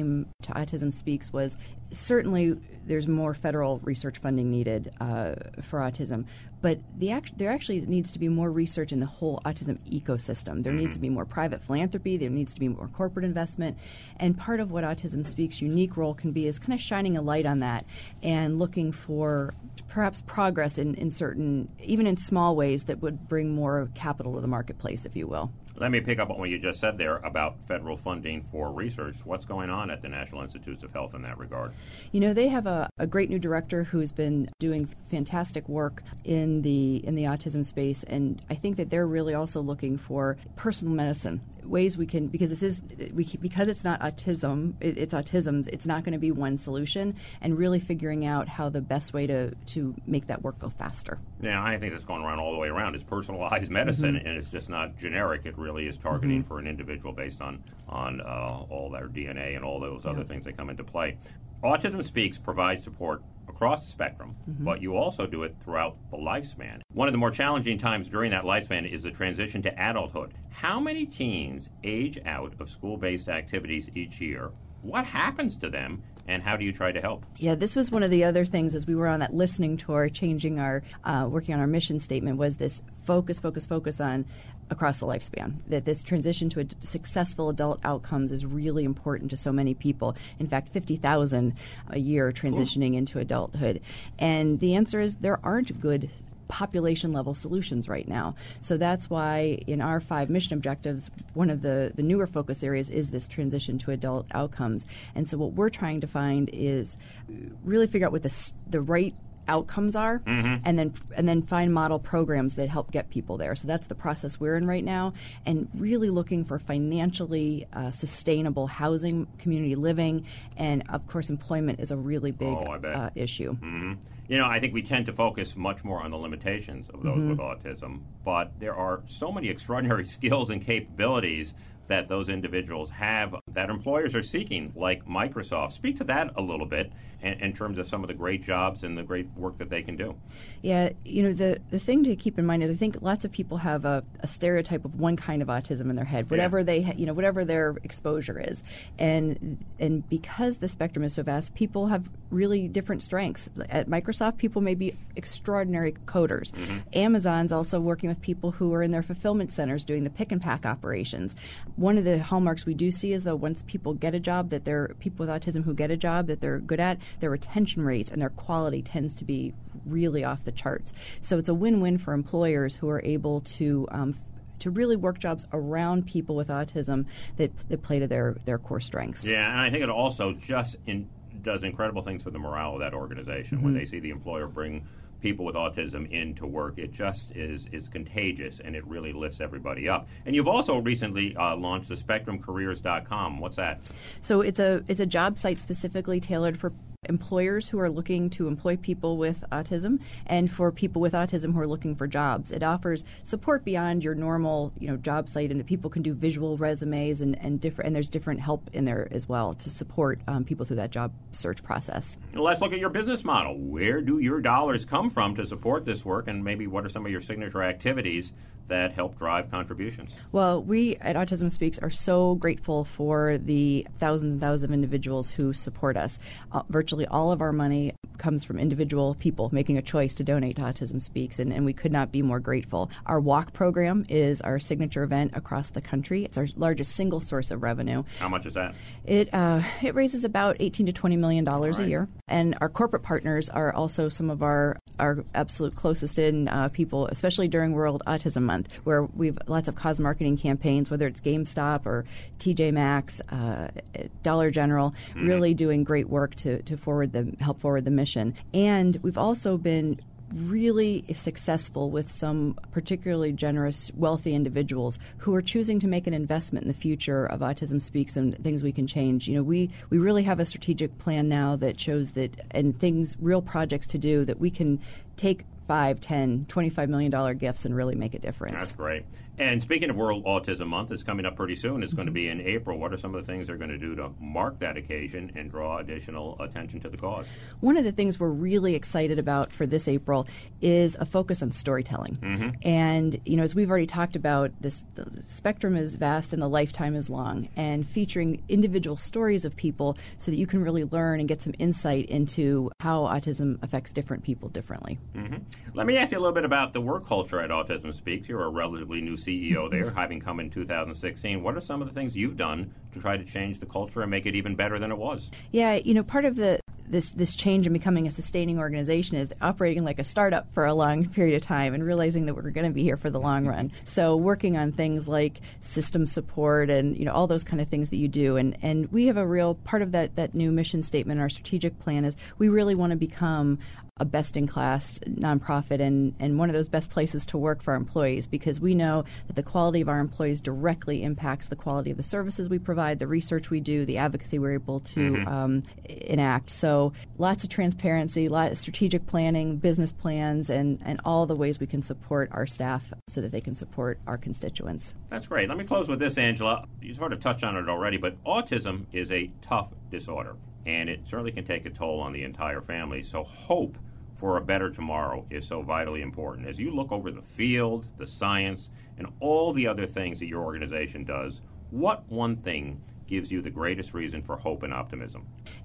to Autism Speaks was certainly there's more federal research funding needed for autism, but there actually needs to be more research in the whole autism ecosystem. There needs to be more private philanthropy. There needs to be more corporate investment. And part of what Autism Speaks' unique role can be is kind of shining a light on that and looking for perhaps progress in certain, even in small ways that would bring more capital to the marketplace, if you will. Let me pick up on what you just said there about federal funding for research. What's going on at the National Institutes of Health in that regard? You know, they have a great new director who's been doing fantastic work in the autism space, and I think that they're really also looking for personal medicine, ways we can, because it's not autism, it's autism's, it's not going to be one solution, and really figuring out how the best way to make that work go faster. Yeah, I think that's going around all the way around. It's personalized medicine, and it's just not generic. It really is targeting for an individual based on all their DNA and all those other things that come into play. Autism Speaks provides support across the spectrum, but you also do it throughout the lifespan. One of the more challenging times during that lifespan is the transition to adulthood. How many teens age out of school-based activities each year? What happens to them? And how do you try to help? Yeah, this was one of the other things as we were on that listening tour, changing our, working on our mission statement, was this focus on across the lifespan, that this transition to successful adult outcomes is really important to so many people. In fact, 50,000 a year transitioning into adulthood. And the answer is there aren't good population-level solutions right now. So that's why in our 5 mission objectives, one of the newer focus areas is this transition to adult outcomes. And so what we're trying to find is really figure out what the right outcomes are, and then find model programs that help get people there. So that's the process we're in right now, and really looking for financially sustainable housing, community living, and of course employment is a really big issue. You know, I think we tend to focus much more on the limitations of those with autism, but there are so many extraordinary skills and capabilities that those individuals have that employers are seeking, like Microsoft. Speak to that a little bit in terms of some of the great jobs and the great work that they can do. Yeah, you know, the thing to keep in mind is I think lots of people have a stereotype of one kind of autism in their head, whatever whatever their exposure is. And because the spectrum is so vast, people have really different strengths. At Microsoft, people may be extraordinary coders. Amazon's also working with people who are in their fulfillment centers doing the pick and pack operations. One of the hallmarks we do see is, though, once people get a job, that they're people with autism who get a job that they're good at, their retention rates and their quality tends to be really off the charts. So it's a win-win for employers who are able to really work jobs around people with autism that play to their core strengths. Yeah, and I think it also just does incredible things for the morale of that organization when they see the employer bring people with autism into work. It just is contagious, and it really lifts everybody up. And you've also recently launched the SpectrumCareers.com. What's that? So it's a job site specifically tailored for employers who are looking to employ people with autism and for people with autism who are looking for jobs. It offers support beyond your normal, job site, and that people can do visual resumes and there's different help in there as well to support people through that job search process. Let's look at your business model. Where do your dollars come from to support this work, and maybe what are some of your signature activities that help drive contributions? Well, we at Autism Speaks are so grateful for the thousands and thousands of individuals who support us. Virtually all of our money comes from individual people making a choice to donate to Autism Speaks, and we could not be more grateful. Our walk program is our signature event across the country. It's our largest single source of revenue. How much is that? It raises about $18 to $20 million a year. And our corporate partners are also some of our absolute closest in people, especially during World Autism Month, where we've lots of cause marketing campaigns, whether it's GameStop or TJ Maxx, Dollar General, really doing great work to help forward the mission. And we've also been really successful with some particularly generous, wealthy individuals who are choosing to make an investment in the future of Autism Speaks and things we can change. We really have a strategic plan now that shows that, and real projects to do, that we can take $5, $10, $25 million gifts and really make a difference. That's great. And speaking of World Autism Month, it's coming up pretty soon. It's going to be in April. What are some of the things they're going to do to mark that occasion and draw additional attention to the cause? One of the things we're really excited about for this April is a focus on storytelling. Mm-hmm. And, as we've already talked about, the spectrum is vast and the lifetime is long, and featuring individual stories of people so that you can really learn and get some insight into how autism affects different people differently. Mm-hmm. Let me ask you a little bit about the work culture at Autism Speaks. You're a relatively new CEO there, having come in 2016. What are some of the things you've done to try to change the culture and make it even better than it was? Yeah, part of this change in becoming a sustaining organization is operating like a startup for a long period of time and realizing that we're going to be here for the long run. So working on things like system support and all those kind of things that you do. And we have a real part of that new mission statement, our strategic plan, is we really want to become a best-in-class nonprofit and one of those best places to work for our employees, because we know that the quality of our employees directly impacts the quality of the services we provide, the research we do, the advocacy we're able to enact. So lots of transparency, lot of strategic planning, business plans, and all the ways we can support our staff so that they can support our constituents. That's great. Let me close with this, Angela. You sort of touched on it already, but autism is a tough disorder, and it certainly can take a toll on the entire family. So hope for a better tomorrow is so vitally important. As you look over the field, the science, and all the other things that your organization does, what one thing gives you the greatest reason for hope and optimism?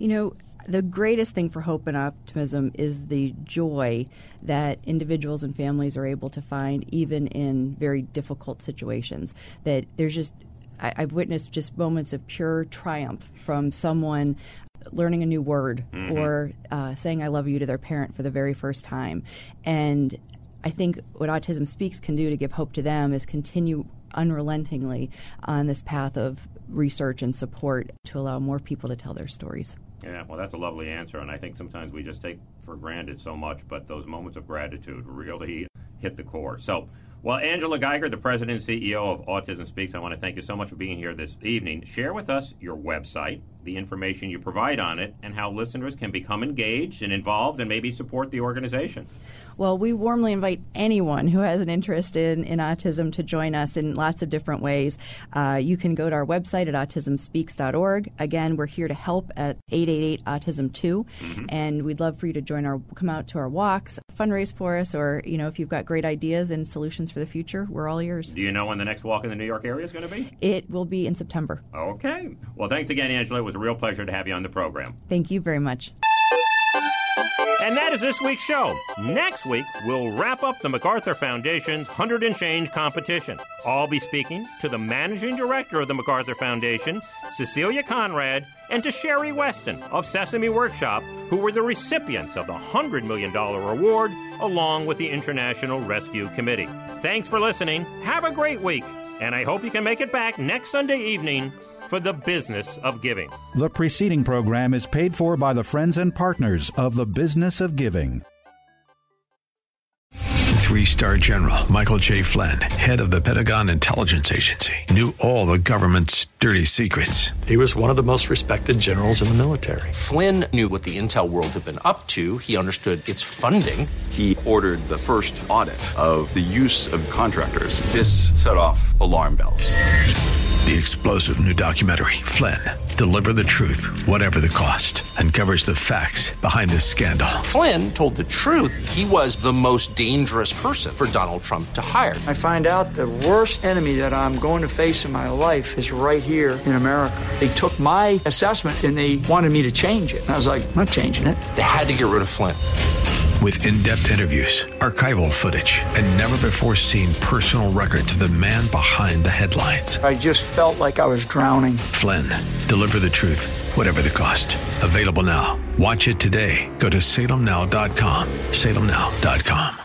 The greatest thing for hope and optimism is the joy that individuals and families are able to find even in very difficult situations. That there's I've witnessed just moments of pure triumph from someone learning a new word or saying I love you to their parent for the very first time. And I think what Autism Speaks can do to give hope to them is continue unrelentingly on this path of research and support to allow more people to tell their stories. Yeah, well, that's a lovely answer, and I think sometimes we just take for granted so much, but those moments of gratitude really hit the core. So, well, Angela Geiger, the president and CEO of Autism Speaks, I want to thank you so much for being here this evening. Share with us your website, the information you provide on it, and how listeners can become engaged and involved and maybe support the organization. Well, we warmly invite anyone who has an interest in autism to join us in lots of different ways. You can go to our website at autismspeaks.org. Again, we're here to help at 888-AUTISM-2, and we'd love for you to come out to our walks, fundraise for us, or if you've got great ideas and solutions for the future, we're all ears. Do you know when the next walk in the New York area is going to be? It will be in September. Okay. Well, thanks again, Angela. It was a real pleasure to have you on the program. Thank you very much. And that is this week's show. Next week, we'll wrap up the MacArthur Foundation's 100 and Change competition. I'll be speaking to the managing director of the MacArthur Foundation, Cecilia Conrad, and to Sherry Weston of Sesame Workshop, who were the recipients of the $100 million award, along with the International Rescue Committee. Thanks for listening. Have a great week, and I hope you can make it back next Sunday evening for The Business of Giving. The preceding program is paid for by the friends and partners of The Business of Giving. 3-star General Michael J. Flynn, head of the Pentagon Intelligence Agency, knew all the government's dirty secrets. He was one of the most respected generals in the military. Flynn knew what the intel world had been up to. He understood its funding. He ordered the first audit of the use of contractors. This set off alarm bells. The explosive new documentary, Flynn, Deliver the Truth, Whatever the Cost, uncovers the facts behind this scandal. Flynn told the truth. He was the most dangerous person for Donald Trump to hire. I find out the worst enemy that I'm going to face in my life is right here in America. They took my assessment and they wanted me to change it. And I was like, I'm not changing it. They had to get rid of Flynn. With in-depth interviews, archival footage, and never-before-seen personal records of the man behind the headlines. I just felt like I was drowning. Flynn, Deliver the Truth, Whatever the Cost. Available now. Watch it today. Go to salemnow.com. salemnow.com.